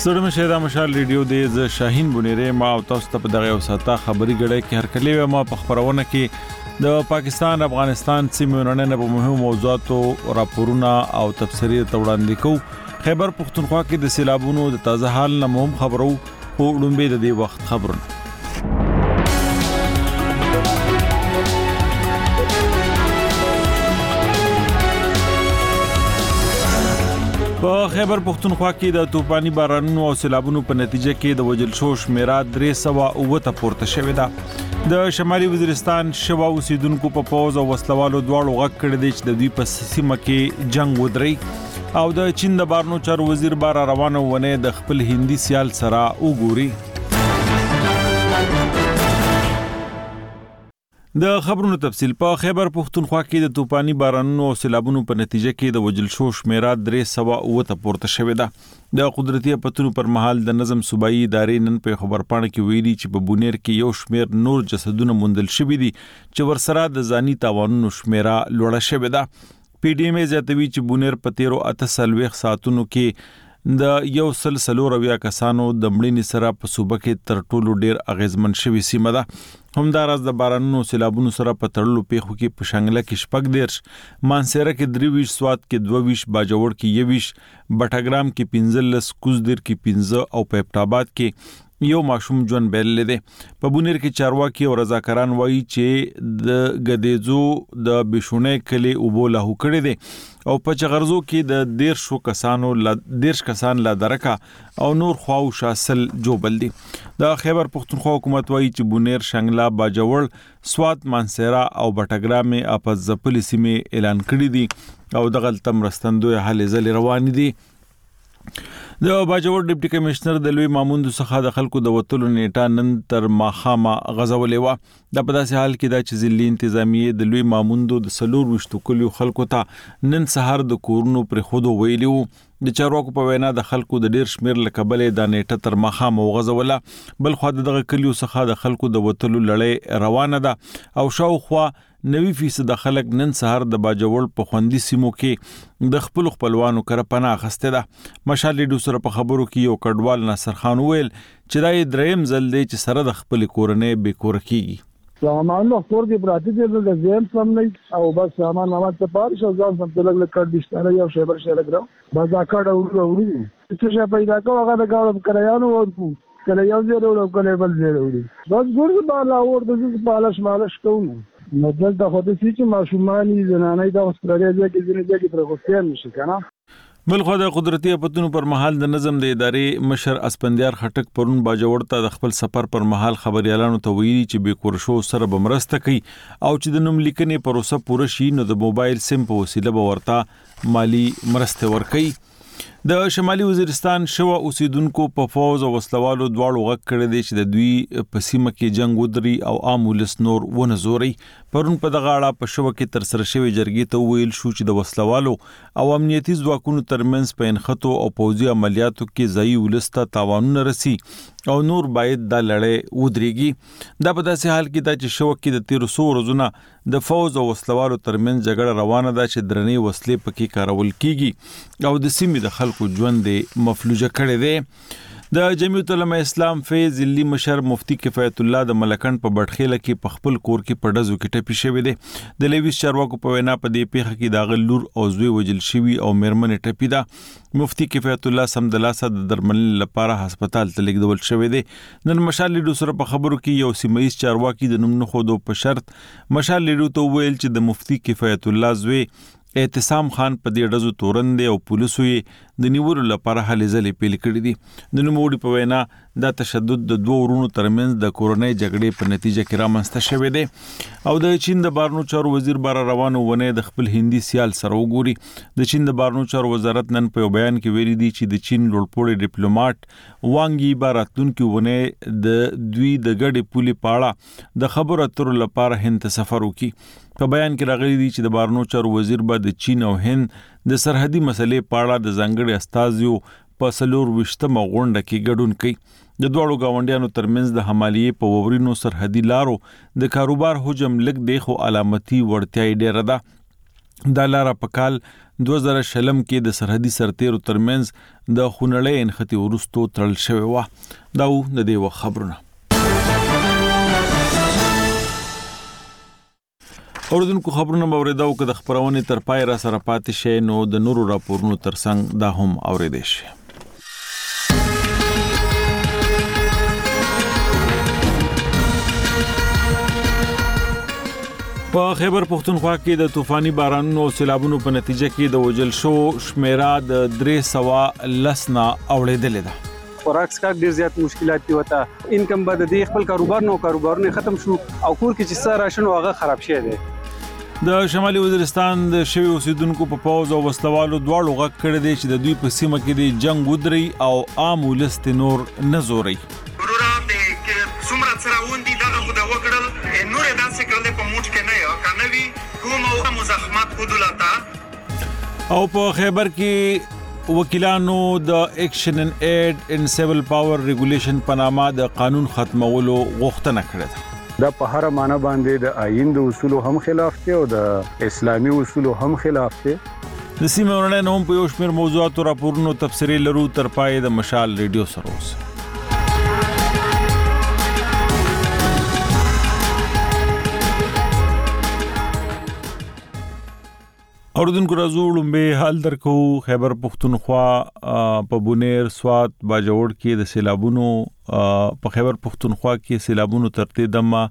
ستړي مشه د مشال ریډیو د شاهین بنيره ما او تاسو ته په دغه وساته خبري غړې کې هر کله ما په خبرونه کې د پاکستان افغانستان سیمه نن په مهمو موضوعاتو راپورونه او تفسیري وړاندې کوو. خیبر پختونخوا کې د سیلابونو د تازه حال نموم خبرو او لومبه د دې وخت خبرونه. په خیبر پختونخوا کې د طوفاني بارانونو او سیلابونو په نتیجه کې د وجل شو شمیره 309 ته پورته شوې ده. د شمالي وزیرستان شوا اوسیدونکو په پوز او وسلوالو دواړو غږ کړی دی چې د دوی په سیمه کې جنگ ودري او د چین د بارنو چارو وزیر بار روانه ونه د خپل هندي سیال سره وګوري. د خبرونو تفصیل په خیبر پختونخوا کې د طوفاني بارانونو او سیلابونو په نتیجه کې د وجل شو شمیره 309 ته پورته شوې ده. د قدرتي اپتونو پر مهال د نظم صوبایي ادارې نن په خبرپاڼه کې ویلي چې په بونیر کې یو شمیر نور جسدونه موندل شوي دي چې ورسره د ځاني تاوانونو شمیره لوړه شوې ده. پی ډی ایم زیاتوي چې بونیر په 13 ساعتونو کې د یو سلسلو کسانو د مړینې سره په صوبه کې تر ټولو ډیر اغیزمن شوی سیمه ده. همداراز د بارانونو سیلابونو سره په تړلو پیښو کې په شانګله کې شپږ دیرش، مانسیره کې 23، سوات کې 22، باجوړ کې 21، بټاګرام کې 15، کوزدیر کې 15 او په پټاباد کې یو ماشوم ژوند بیل دی. په بونیر کې چارواکي او رضاکاران وایي چې د غدېزو د بشونه کلی اوبو لاهو کړی دی او په چغرزو کې د 13 کسان لا درکا او نور خواو شاسل جوبل دي. د خیبر پختونخوا حکومت وایي چې بونیر، شنګلا، باجوړ، سوات، مانسیرا او بټاګرام اپز ځپلې سیمې اعلان کړې دي او دغه تم رستندوی هلې ځلې روان دي. د باجوړ ډیپټي کمشنر د لوی ماموند څخه د خلکو د وټلو نیټه نن تر ماخامه غزولې و. د په داسې حال کې د ځلې انتظامیه د لوی ماموند د 24 کلیو خلکو ته نن سحر د کورونو پر خودو ویلیو. د چارواکو په وینا د خلکو د ډیر شمیر لکبلې د نیټه تر ماخامه غزوله. بل خو دغه کلیو څخه د خلکو د وټلو لړۍ روانه ده او شاوخوا 90% د خلک نن سحر د باجوړ په خوندي سیمو کې د خپلوانو کر پناه اخسته ده. مشال ریډیو سره په خبرو کې یو کډوال ناصر خان ویل چې دا دریم ځل دی چې سره د خپل کورنۍ به کور کیږي. سامان نو خور کې پراته دي د زم سم نه او بس سامان نامه ته پاره شو ځان سم تلګ لکړ دشتاره یو شیبر شرګرو بازا کډ اورو څه شي پیدا کوه هغه د گاړو کړیانو ورکو کله یو زیرو او کله بل زیرو بس ګور بالا اور د پالش مالش کوم نو دلته خو د سې چې ماشومانی زنانې د استرالیا کې ځینې ځکه پر غوښتل نشي کنه. بلخو د قدرتي اپتونو پر مهال د نظم د ادارې مشر اسپندیار خټک پرون باجوړ ته د خپل سفر پر مهال خبريالانو ته ویلي چې به کورشو سره بمرسته کوي او چې د نوم لیکنې پروسه پوره شي نو د موبایل سیم په وسیله به ورته مالی مرسته ورکړي. د شمالي وزیرستان شوا اوسیدونکو په فوز او وسلوالو دواړو غږ کړی دی چې د دوی په سیمه کې جنگ ودري او عام ولس نور ونزوري. پرون په دغه اړه په شوا کې تر سره شوی جرګې ته ویل شو چې د وسلوالو او امنیتي ځواکونو ترمنځ په انخطو او پوځي عملیاتو کې ځای ولسته تاوانونه رسي او نور باید د لړۍ ودرېږي. دا په داسې حال کې دا چې شوا کې د 1300 ورځونه د فوز او وسلوالو ترمنځ جګړه روانه ده چې درنې وسلې پکې کارول کیږي او د سیمې د خلکو ژوند مفلوجه کړي دي. د جمعیت العلماء اسلام فیض علی مشر مفتی کفایت الله د ملکن په بټخیله کې په خپل کور کې په ډزو کې ټپي شوی دی. د لیویس چارواکو په وینا په دې پیښه کې د غلور او زوی وجل شوی او میرمن ټپي ده. مفتی کفایت الله سمدلاسه د درملنې لپاره هسپتال ته لیږدول شوی دی. نن مشال لیډو سره په خبرو کې یو سیمایي چارواکي د نوم نه خودو په شرط مشال لیډو ته ویل چې د مفتی کفایت الله زوی اعتصام خان په دې ډزو تورن دی او پولیسو یې د نیولو لپاره هلې ځلې پیل کړې دي. د نوموړي په وینا دا تشدد د دوه ورونو ترمنځ د کورنۍ جګړې په نتیجه کې رامنځته شوی دی او د چین د بارنو چارو وزیر بار روانه ونه د خپل هندي سیال سره وګوري. د چین د بارنو چارو وزارت نن په بیان کې ویلي دی چې د چین لوړپوړی ډیپلوماټ وانګ یی باراتونکو ونه د دوی د ګډې پولي پاړه د خبرو اترو لپاره هند ته سفر وکړي. په بیان کې راغلي دي چې د بارنو چارو وزیر به د چین او هند د سرحدي مسلې پاړه د ځانګړي استازیو په 24مه غونډه کې ګډون کوي. د دوړو گاونډیانو ترمنځ د حمایې په وورینو سرحدي لارو د کاروبار حجم لګ دی خو علامتي ورتیا ډیره ده. دا لاره په کال 2000 کې د سرحدي سرتیرو ترمنځ د خونړۍ انختی ورستو تړل شوی و. دا د دې خبرونه. اوردونکو خبرونه باورېدو که د خبرونې تر پای را سره پاتې شي نو د نورو راپورونو ترڅنګ دا هم اورېدئ شي. په خیبر پختونخوا کې د طوفاني بارانونو او سیلابونو په نتیجه کې د وژل شو شمیره د 310 نه اوړېدلې ده. خوراک څخه ډیر زیات مشکلات دي وته. انکم به د خپل کاروبارونه ختم شو او کور کې چې سره راشن هغه خراب شي دي. د شمالي وزیرستان د شوی اوسیدونکو په پوز او وسلوالو دواړو غږ کړی دی چې د دوی په سیمه کې د جنگ ودري او عام ولست نور نه زوري. ورور د څومره سراوند دي دغه خو دا وکړل نور داسې کړل په موټ کې نه یو کنوي کوم مزاحمت کودلاتا. او په خیبر کې وکیلانو د ایکشن ان ایډ ان سیول پاور ریګولیشن په نامه د قانون ختمولو غوښتنه کړې ده. دا په هر معنا باندې د آئین د اصولو هم خلاف دی او د اسلامي اصولو هم خلاف دی. د سیمه ورنه هم په یو شمېر موضوعاتو راپورونو تفسیري لرو تر پای د مشال ریډیو سره اوس. اوردونکو راځو به حال درکو. خیبر پختونخوا په بونیر سوات باجوړ کې د سیلابونو په خیبر پختونخوا کې سیلابونو ترتیب دمه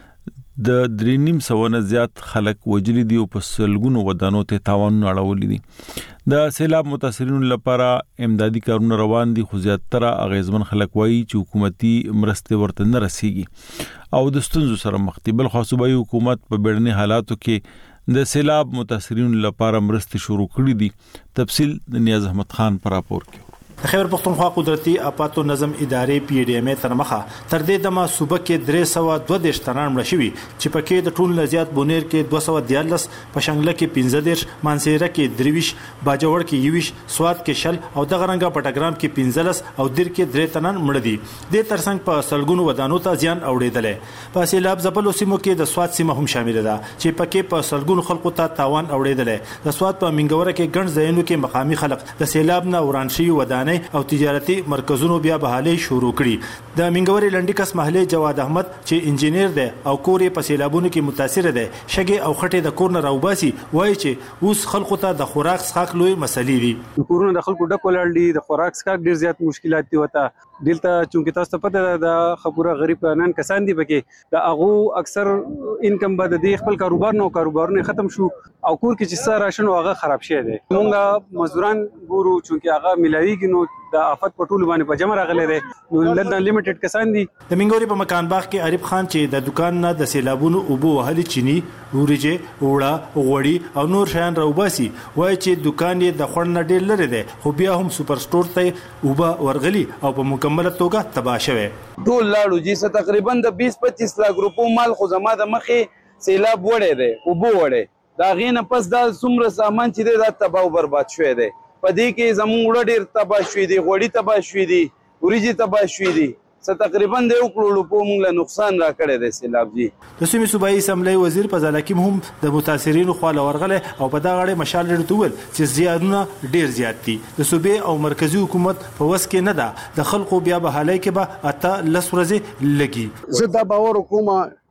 د 3.5 نه زیات خلک وجلی دي او په سلګونو ودانو ته تاوان اړولې دي. د سیلاب متاثرینو لپاره امدادي کارونه روان دي خو زیاتره اغیزمن خلک وایي چې حکومتي مرسته ورته نه رسیږي او د ستونزو سره مخ دي. بل خو صوبایي حکومت په بیړني حالاتو کې د سیلاب متاثرینو لپاره مرستې شروع کړې دي. تفصیل د نیاز احمد خان پر راپور کې. خیبر پختونخوا قدرتي آفاتو نظم ادارې پی ډی ام تر مخه تر دې دمه صوبه کې 322 تنان مړ شوي چې پکې د ټول نزيات بونیر کې 214 پشنګله کې 15 مانسیره کې 23 باجوړ کې 20 سوات کې شل او د غرنګا پټګرام کې 15 او دیر کې 3 تنان مړ دي. د ترڅنګ په سلګونو ودانو ته زیان اوړېدل. په سیلاب ځپلو سیمو کې د سوات سیمه هم شامل ده چې پکې په سلګونو خلکو ته تاوان اوړېدل. د سوات په منګوره کې ګڼ ځایونو کې مقامي خلک د سیلاب نه وران شوي ودانې او تجارتي مرکزونو بیا بحالي شروع کړي. د منګوري لنډیکس محله جواد احمد چې انجینیر دی او کورې په سیلابونو کې متاثر دی شګي او خټې د کور نه راوباسي وایي چې اوس خلکو ته د خوراک څخه لوی مسلې دي. کورونه د خلکو ډک ولړ دي د خوراک څخه ډیر زیات مشکلات دي وته. دلته چونکه تاسو ته پته ده د خبره غریب نن کسان دي بګي د اغه اکثر انکم به د خپل کاروبارونه ختم شو او کور کې چې سره راشن هغه خراب شي دي. مونږه مزدوران ګورو چونکه هغه ملایوي نو د آفت په ټول باندې په جمع راغلي دي. نو لږ لیمیټډ کسان دي. د منګوري په مکان باغ کې عارف خان چې د دکان نه د سیلابونو اوبو وهلي چینی وريجه وړه غوړی او نور شیان راوباسي وایي چې دکان یې د خړن نه ډیر لري دی خو بیا هم سپر سٹور ته اوبه ورغلي او په مکمله توګه تباہ شوه. ټول لاړو چې تقریبا د 20-25 لک روپو مال خو زما د مخې سیلاب وړي دی اوبو وړي دا غینه پس دا څومره سامان چې دا تباہ او برباد شوی دی. پدې کې زموږ وړ ډیر تباہ شوی دی غوړی تباہ شوی دی وريجه تباہ شوی دی تقریبا د 1 کروڑ په موږ له نقصان را کړی دی سیلاب جی. د سیمې صوبایي اسمبلی وزیر فضل حکیم هم د متاثرینو خواله ورغله او په دا غړې مشال لري ول چې زیانونه ډیر زیات دي. د صوبې او مرکزی حکومت په وس کې نه ده د خلکو بیا به حالای کې به اته لس ورځې لګي. زه دا باور کوم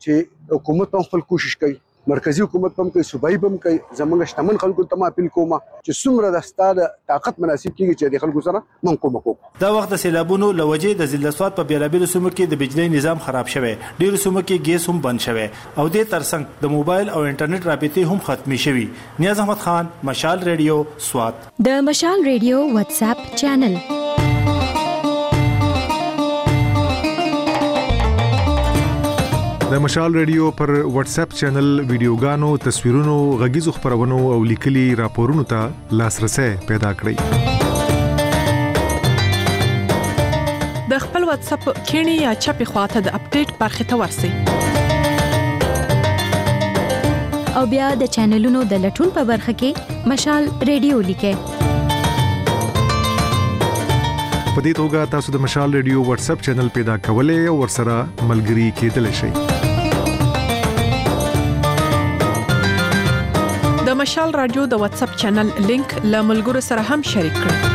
چې حکومت هم خپل کوشش کوي مرکزی حکومت هم کوي صوبایي هم کوي زموږ شتمن خلکو ته اپیل کوم چې څومره د ستاره طاقت مناسب کیږي چې د خلکو سره من کوم کو. دا وخت د سیلابونو لوجه د ضلع سوات په بیلابیل سیمو کې د بجلی نظام خراب شوه ډیر سیمو کې ګیس هم بند شوه او د ترڅنګ د موبایل او انټرنیټ رابطه هم ختمي شوه. نیاز احمد خان مشال ریډیو سوات. د مشال ریډیو واتس اپ چینل د مشال ریډیو پر واتس اپ چینل ویډیوګانو تصویرونو غږیزو خبرونو او لیکلي راپورونو ته لاسرسي پیدا کړئ. د خپل واتس اپ کینی یا چپی خواته د اپډیټ برخه ته ورسئ او بیا د چینلونو د لټون په برخه کې مشال ریډیو لیکئ. په دې توګه تاسو د مشال ریډیو واتس اپ چینل پیدا کولای او ورسره ملګري کېدلی شئ. د مشال رادیو د واتس اپ چینل لینک له ملګرو سره هم شریک کړئ.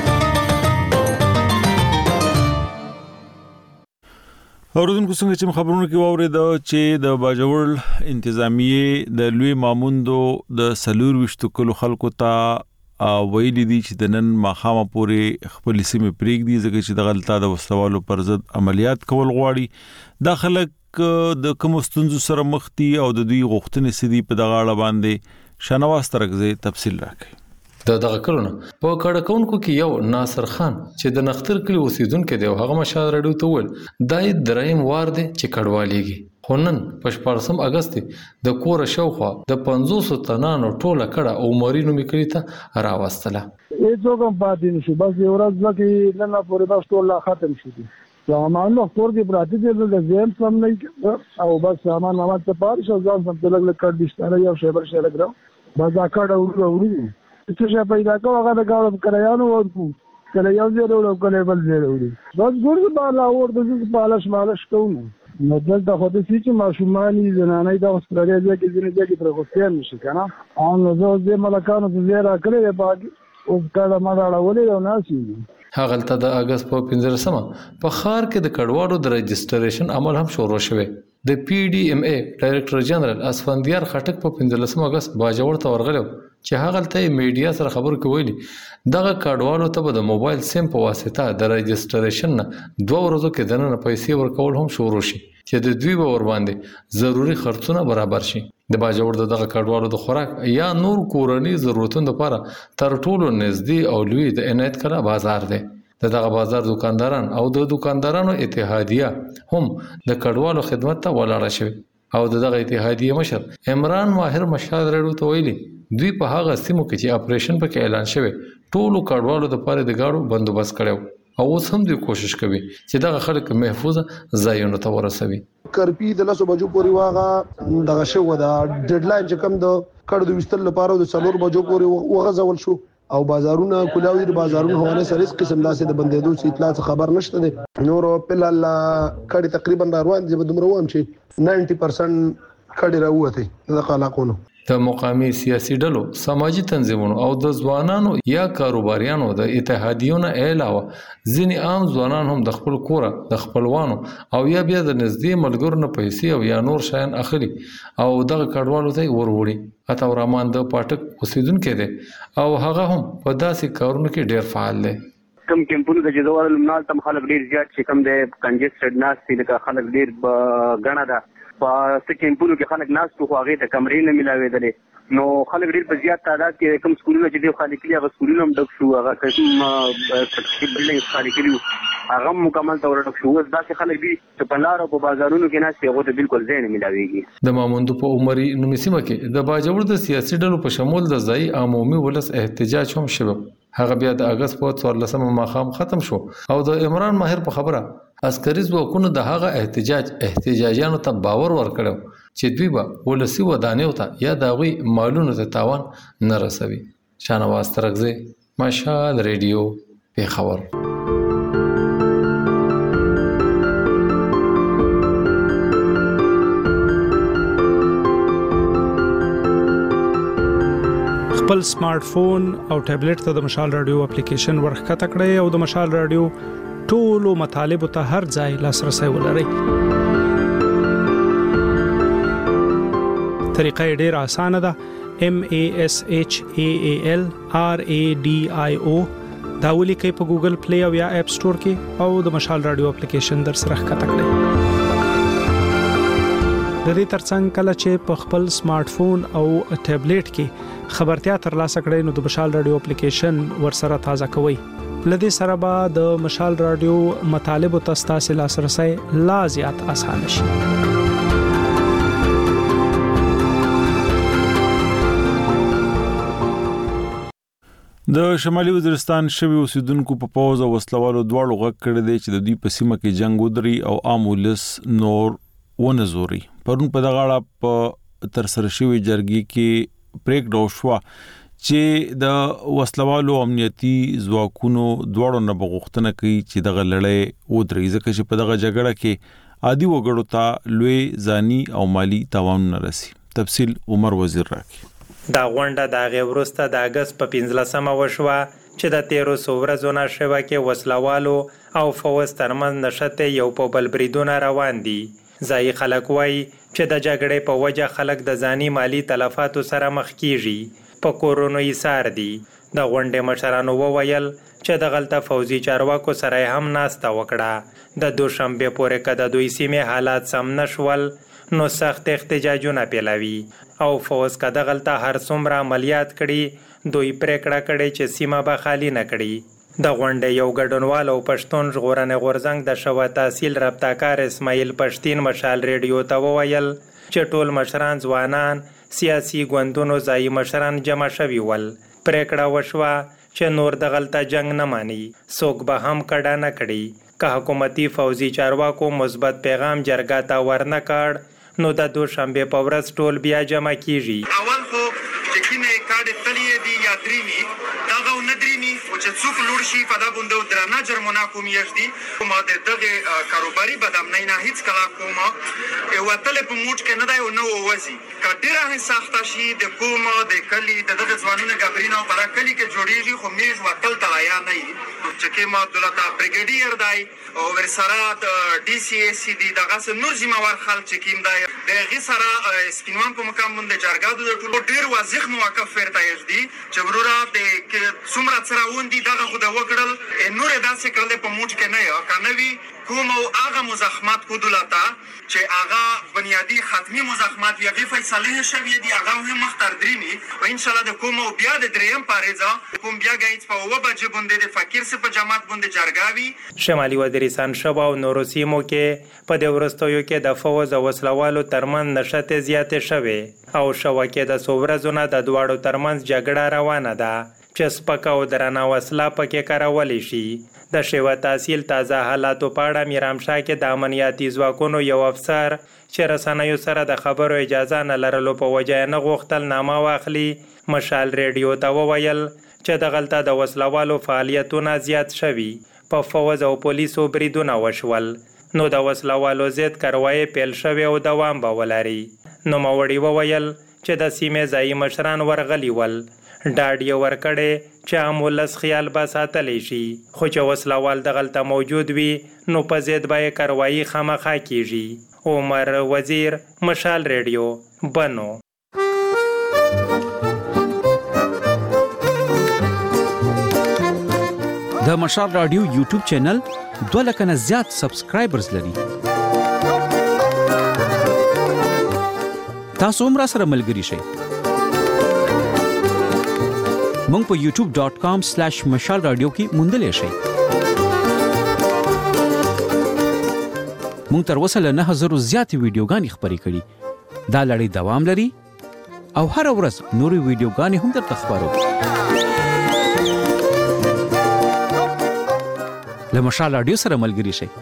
اوردونکو څنګه چې خبرونه کې واورید چې د باجوړ انتظامیه د لوی ماموندو د سلور وشتو کلو خلکو ته ویلي دي چې د نن ماخامه پورې خپل سیمه پریک دي ځکه چې د غلطه د وسوالو پر ضد عملیات کول غواړي. دا خلک د کوم ستونزو سره مخ دي او د دوی غوښتنې سدي په دغه اړه باندې شنواز ترغزي تفصیل راکړي. دغه کلونه په کډکونکو کې یو ناصر خان چې د نختر کلی اوسیدونکو دی او هغه مشال رډیو ته ول دای دریم وار دی چې کډوالېږي. خونن په 14 اگست د کور شوخه د 500 تنانو ټوله کړه او مارینو میکړی ته راوستله. هیڅ کوم پاتې نشي بس یو ورځ لکه نن پورې بس ټول ختم شي. سامان نو کور کې پراته دي د زم سم نه او بس سامان ما ته پاره شو ځان سم تلګ کړ دشتاره یو شیبر راو بس دا کړه ورو څه پیدا کوه هغه د گاډو کرایانو ورکو کله یو ځای ورو کله بل ځای ورو بس ګورځ بالا ورته چې پالش مالش کوم نو دلته خو د سې چې ماشومانی زنانه د استرالیا کې ځینې ځای کې پروګرام نشي کنه ان نو زه ملکانو ته زیرا کړې باقي او کله ما راولې او ناسي هغه تل د اگست په 15مه په خار کې د کډوالو د رجستریشن عمل هم شروع شوه. د پی ډی ام ای ډایریکټر جنرال اسفندیار خټک په 15 اگست باجوړ ته ورغلو چې هغه ته میډیا سره خبر کوي دغه کډوالو ته د موبایل سیم په واسطه د رجستریشن 2 ورځې کې دنه پیسې ورکول هم شروع شي چې د دوی ور باندې ضروری خرڅونه برابر شي. د باجوړ دغه کډوالو د خوراک یا نور کورنی ضرورتونو لپاره تر ټولو نږدې او لوی د عنایت کړه بازار دی. دغه بازار دکانداران او د دکاندارانو اتحادیه هم د کډوالو خدمت ته ولاړه شوی او دغه اتحادیه مشر عمران ماهر مشال رډو ته ویلي دوی په هغه سیمو کې چې اپریشن پکې اعلان شوی ټولو کډوالو د پاره د گاډو بندوبست کړو او اوس هم دوی کوشش کوي چې دغه خلک محفوظ ځایونو ته ورسوي. کرپی د لاسو بجو پورې واغه دغه شو دا ډیډلاین چې کوم د کډو وستل لپاره د 4 بجو پورې وغځول شو او بازارونه کلاوی د بازارونو حواله سره هیڅ قسم داسې د بندیدو څخه اطلاع خبر نشته دي. نور په لاله کډي تقریبا روان دي به دومره وام چې 90% کډي راوته د خلاقونو د مقامی سیاسي ډلو سماجی تنظیمونو او د ځوانانو یا کاروباریانو د اتحادیونو علاوه ځینې عام ځوانان هم د خپل کور د خپلوانو او یا بیا د نږدې ملګرو نه پیسې او یا نور شیان اخلي او دغه کډوالو ته وروړي. عطا الرحمن د پاټک اوسیدونکو دی او هغه هم په داسې کارونو کې ډیر فعال دی. کم کمپونو د جزوار لمنال تم خلک ډیر زیات چې کم د کنجسټډ ناس دي لکه خلک ډیر غنا ده په سکیمپونو کې خلک ناس خو هغه ته کمرې نه ملاوېدلې نو خلک ډیر په زیات تعداد کې کم سکولونه چې دی خالي کړي هغه سکولونه هم ډک شو هغه کوم بلډینګ خالي کړي هغه مکمل تور ډک شو دا چې خلک دي چې په لار او په بازارونو کې ناس هغه ته بالکل ځای نه ملاويږي. د ماموندو په عمرې نومسیمه کې د باجوړ د سیاسي ډلو په شمول د ځای عمومي ولس احتجاج هم شوه. هغه بیا د اگست په 14مه ماخام ختم شو او د عمران ماهر په خبره عسکري ځواکونو د هغه احتجاجیانو ته باور ورکړو چې دوی به ولسی ودانیو ته یا د غوي مالونو ته تاوان نه رسوي. شانواز ترغزي مشال ریډیو پیښور. خپل سمارټ فون او ټابلیټ ته د مشال رادیو اپلیکیشن ورخته کړئ او د مشال رادیو ټولو مطالب ته هر ځای لاسرسي ولرئ. طریقه ډیره اسانه ده. MASHAAL RADIO دا ولیکئ په ګوګل پلی او یا اپ سٹور کې او د مشال رادیو اپلیکیشن در سره ښکته کړئ. د دې ترڅنګ کله چې په خپل سمارټ فون او ټابلیټ کې خبرتیا ترلاسه کړئ نو د مشال رادیو اپلیکیشن ورسره تازه کوئ. لدې سره به د مشال رادیو مطالب او تاسو لاسرسي لا زیات آسان شي. د شمالي وزیرستان شوی اوسیدونکو په پوز او وسلوالو دواړو غږ کړی دی چې د دوی په سیمه کې جنگ ودري او عام ولس نور ونزوري. پرون په دغه اړه په تر سره شوی جرګې کې پریکړه وشوه چې د وسلوالو امنیتي ځواکونو دواړو نه بغوښتنه کوي چې دغه لړۍ ودري ځکه چې په دغه جګړه کې عادي وګړو ته لوی ځاني او مالی تاوان نه رسي. تفصیل عمر وزیر راکړي. دا غونډه د هغې وروسته د اګست په 15مه وشوه چې د 1300 ورځو نه شوه کې وسلوالو او فوز ترمنځ نښتې یو په بل بریدونه روان دي. ځایي خلک وایي چې د جګړې په وجه خلک د ځاني مالی تلفاتو سره مخ کیږي، په کورونو ایسار دي. د غونډې مشرانو وویل چې د غلطه فوزي چارواکو سره هم ناسته وکړه. د دوشنبې پورې که د دوی سیمې حالات سم نشول نو سخت احتجاجونه پیلوي او فوز که د غلطه هر څومره عملیات کړي دوی پریکړه کړي چې سیمه به خالی نه کړي. د غونډې یو ګډونوال او پښتون ژغورنې غورځنګ د شوه تحصیل رابطه‌کار اسماعیل پښتین مشال ریډیو ته وویل چې ټول مشران ځوانان سیاسي ګوندونو ځایي مشران جمع شوي ول. پریکړه وشوه چې نور د غلطه جنگ نه مانی، څوک به هم کډه نه کړي. که حکومتي فوزي چارواکو مثبت پیغام جرګه ته ورنه کړ نو د دوشنبې په ورځ ټول بیا جمع کیږي. اول خو چې کینه کاډ تلې دی یا درېنی دغه ندرېنی او چې څوک لوړ شي په دا باندې درنه جرمونه کوم یشدي کومه دغه کاروباري بدامنۍ نه هیڅ کلا کومه او وتل په موټ کې نه دی او نو وځي کډیره سخته شي د کومه د کلی دغه ځوانونه غبرینو پر کلی کې جوړیږي خو میز وتل تلایا نه چې کېما دولت بریګیډیر دی او ورسره د ډي سي اس سی دی دغه نور ذمہوار خلک چې کیم دی دغه سره سپینوان په مقام باندې جرګه د ټولو ډیر واضح موقف ورته یشدي چې ورورا د څومره سره وندي دغه خو د وکړل نور داسې کړل په موټ کې نه یا کنوي کوم او هغه مزاحمت کو دولت چې هغه بنیادی ختمي مزاحمت وی هغه فیصله شوی دی هغه هم مختار درینی او ان شاء الله د کوم او بیا د دریم پاریزا کوم بیا غیت په و بجې باندې د فقیر سره په جماعت باندې جرګاوي. شمالي وزیرستان شوه او نورو سیمو کې په د ورستیو کې د فوز او وسلوالو ترمن نشته زیاتې شوه او شوه کې د سوورزونه د دواړو ترمنځ جګړه روانه ده چې سپکه او درنه وسله پکې کارولې شي. د شوه تحصیل تازه حالاتو په اړه میرامشاه کې د امنیتي ځواکونو یو افسر چې رسنیو سره د خبرو اجازه نه لرلو په وجه نه غوښتل نامه واخلي مشال ریډیو ته وویل چې د غلطه د وسلوالو فعالیتونه زیات شوي، په فوز او پولیسو بریدونه وشول نو د وسلوالو ضد کاروایي پیل شوې او دوام به ولري. نوموړي وویل چې د سیمې ځایي مشران ورغلي ول، ډاډ یې ورکړی چې عام ولس خیال به ساتلی شي، خو چې وسلوال د غلطه موجود وي نو په ضد به یې کاروایي خامخا کیږي. عمر وزیر، مشال ریډیو، بنو. د مشال رادیو یوټیوب چینل 2 لک نه زیات سبسکرایبرز لري. تاسو هم را سره ملګري شئ. مونږ په youtube.com/مشال رادیو کې موندلې شئ. مونږ تر اوسه له 9000 زیات ویډیوګانې خپرې کړي. دا لړۍ دوام لري او هر ورځ نورې ویډیوګانې هم درته خپرو. له مشال رادیو سره ملګري شئ.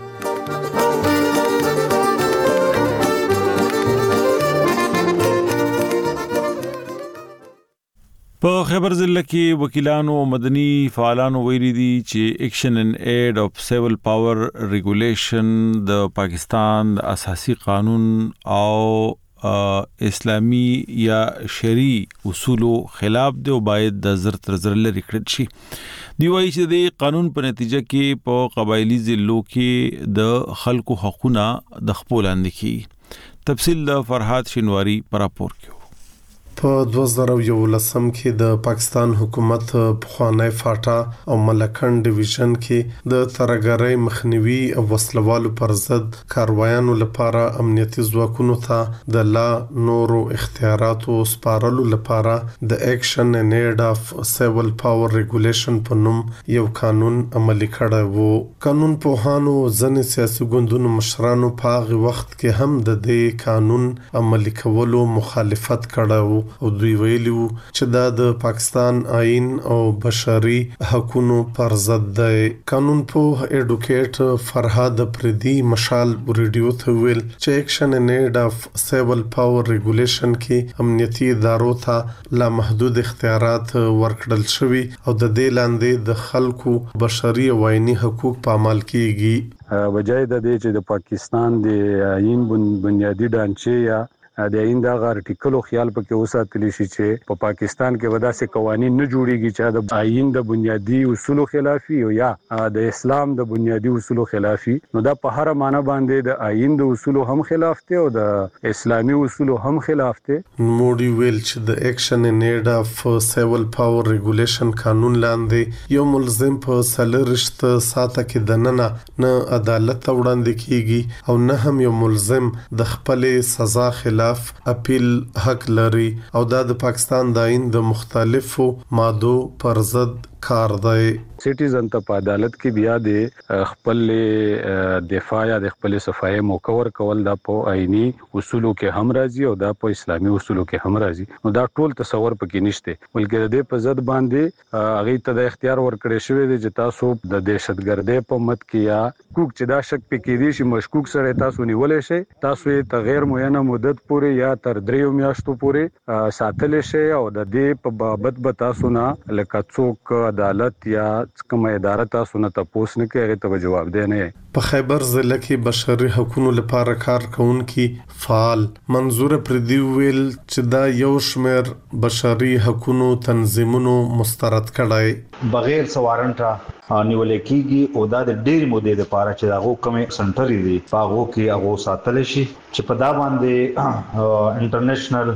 په خبر ضلع کې وکیلانو او مدني فعالانو ویلي دي چې ایکشن ان ایډ اف سیول پاور ریګولیشن د پاکستان د اساسي قانون او اسلامي یا شرعي اصولو خلاف دی او باید د زر تر زر لري کړل شي. دی وايي چې د قانون په نتیجه کې په قبایلی ضلعو کې د خلکو حقوقونه د خپل اندې کی. تفصیل د فرحات شینواری پر راپور کې. په 2011 کې د پاکستان حکومت پخوانی فاټا او ملکن ډیویژن کې د ترګرۍ مخنیوي او وسلوالو پر ضد کاروایانو لپاره امنیتي ځواکونو ته د لا نورو اختیاراتو سپارلو لپاره د ایکشن ان ایډ اف سیول پاور ریګولیشن په نوم یو قانون عملي کړی وو. قانون پوهانو ځینې سیاسي ګوندونو مشرانو په هغه وخت کې هم د دې قانون عملي کولو مخالفت کړی وو او دوی ویلو چې دا د پاکستان آئین او بشري حقوقو پر ضد دی. قانون په ایډوکیټ فرهاد پردي مشال ریډیو ته ویل چې ایکشن ان ایډ اف سیول پاور ریګولیشن کې امنیتي ادارو ته لا محدود اختیارات ورکړل شوي او د دې لاندې د خلکو بشري او آئینی حقوق په عمل کېږي. وجای د دې چې د پاکستان د آئین بنیادی ډانچې یا د آئین د آرټیکل خیال پکې وساتل شي چې په پاکستان کې وداسې قوانين نه جوړيږي چې د آئین د بنیادی اصولو خلافي او یا د اسلام د بنیادی اصولو خلافي. نو دا په هر معنی باندې د آئین د اصولو هم خلاف دی او د اسلامي اصولو هم خلاف دی. موډي ویل چې د اکشن ان ایډ اف سیول پاور ریګولیشن قانون لاندې یو ملزم په سلرشت ساته کې دننه نه عدالت وړاندې کیږي او نه هم یو ملزم د خپل سزا خلاف اپیل حق لري او دا د پاکستان د آئین د مختلفو مادو پر ضد کار دی. سټیزن ته په عدالت کې بیا د خپل دفاع یا د خپل صفای مکور کول دا په آئینی اصولو کې هم راځي او دا په اسلامي اصولو کې هم راځي. نو دا ټول تصور پکې نشته بلکې د په ضد باندې هغه ته د اختیار ورکړی شوی دی چې تاسو د دهشتګردۍ په مت کې یا کوک چې دا شک پکې دي چې مشکوک سره تاسو نیولې شي تاسو یې تغیر معینه مدت پورې یا تر 3 میاشتو پورې ساتل شي او د دې په بابت به تاسو نه لکه څوک عدالت یا کومه اداره تاسو نه تاسو نه کوي ته جواب دی نه. په خیبر ضلع کې بشري حقوقو لپاره کار کوونکي فعال منظور پردي ویل چې دا یو شمېر بشري حقوقو تنظیمونو مسترد کړای بغیر سوارنټا نیولې کیږي او دا د ډېر مودې لپاره چې هغه کومه سنټر دی هغه کې هغه ساتل شي چې په دا باندې انټرنیشنل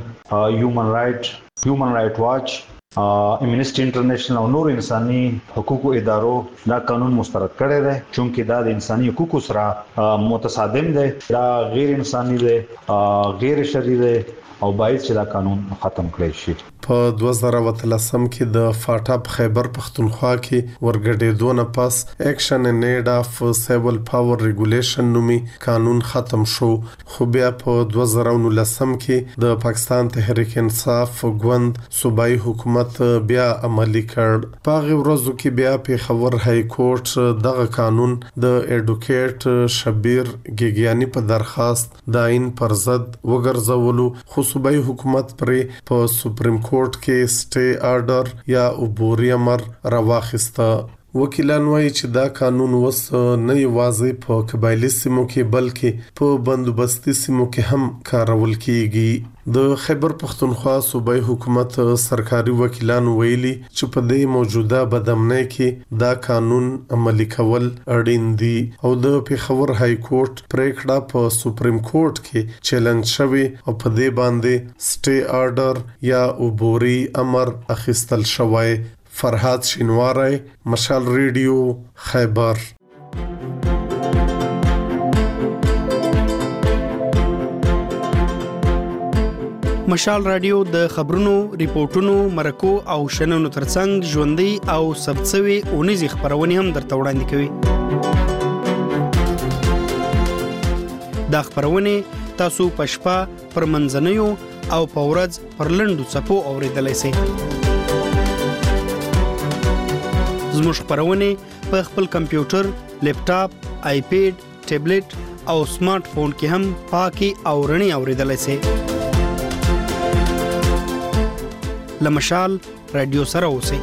هیومن رائټ واچ امنیسټي انټرنیشنل او نور انساني حقوقو ادارو دا قانون مسترد کړی دی چونکه دا د انساني حقوقو سره متصادم دی دا غیر انساني دی غیر شرعي دی او باید چې دا قانون ختم کړی شي. په 2013 کې د فاټا خیبر پختونخوا کې ورګډېدو نه پس اکشن ان ایډ اف سیول پاور ریګولیشن نومي قانون ختم شو خو بیا په 2019 کې د پاکستان تحریک انصاف ګوند صوبایي حکومت بیا عملی کړ. په هغه ورځو کې بیا په خبر های کورټ دغه قانون د اډوکیټ شبیر ګیګیانی په درخواست د آئین پر ضد وګرځولو خو صوبایي حکومت پرې په سپریم کورټ کې سټې آرډر یا عبوري امر راواخسته. وکیلان وایي چې دا قانون وس نه یوازې په قبایلی سیمو کې بلکې په بندوبستي سیمو کې هم کارول کیږي. د خیبر پختونخوا صوبایي حکومت سرکاري وکیلان ویلي چې په دې موجوده بدامنۍ کې دا قانون عملي کول اړین دي او د پیښور های کورټ پریکړه په سپریم کورټ کې چیلنج شوی او په دې باندې سټې آرډر یا عبوري امر اخیستل شوی. فرهاد شینواری مشال ریډیو خیبر. مشال رادیو د خبرونو، ریپورتونو، مرکو او شننو ترڅنګ ژوندۍ او سبڅوي اونیزي خبرونه هم درته وړاندې کوي. دا خبرونه تاسو پښپا پر منځنیو او په ورځ پر لندو صفو اوریدلای شئ. زموږ خبرونه په خپل کمپیوټر، لیپټاپ، آیپیډ، ټابلیټ او سمارټ فون کې هم پاکي او رڼي اوریدلای شئ. لمشال رادیو سره اوسئ.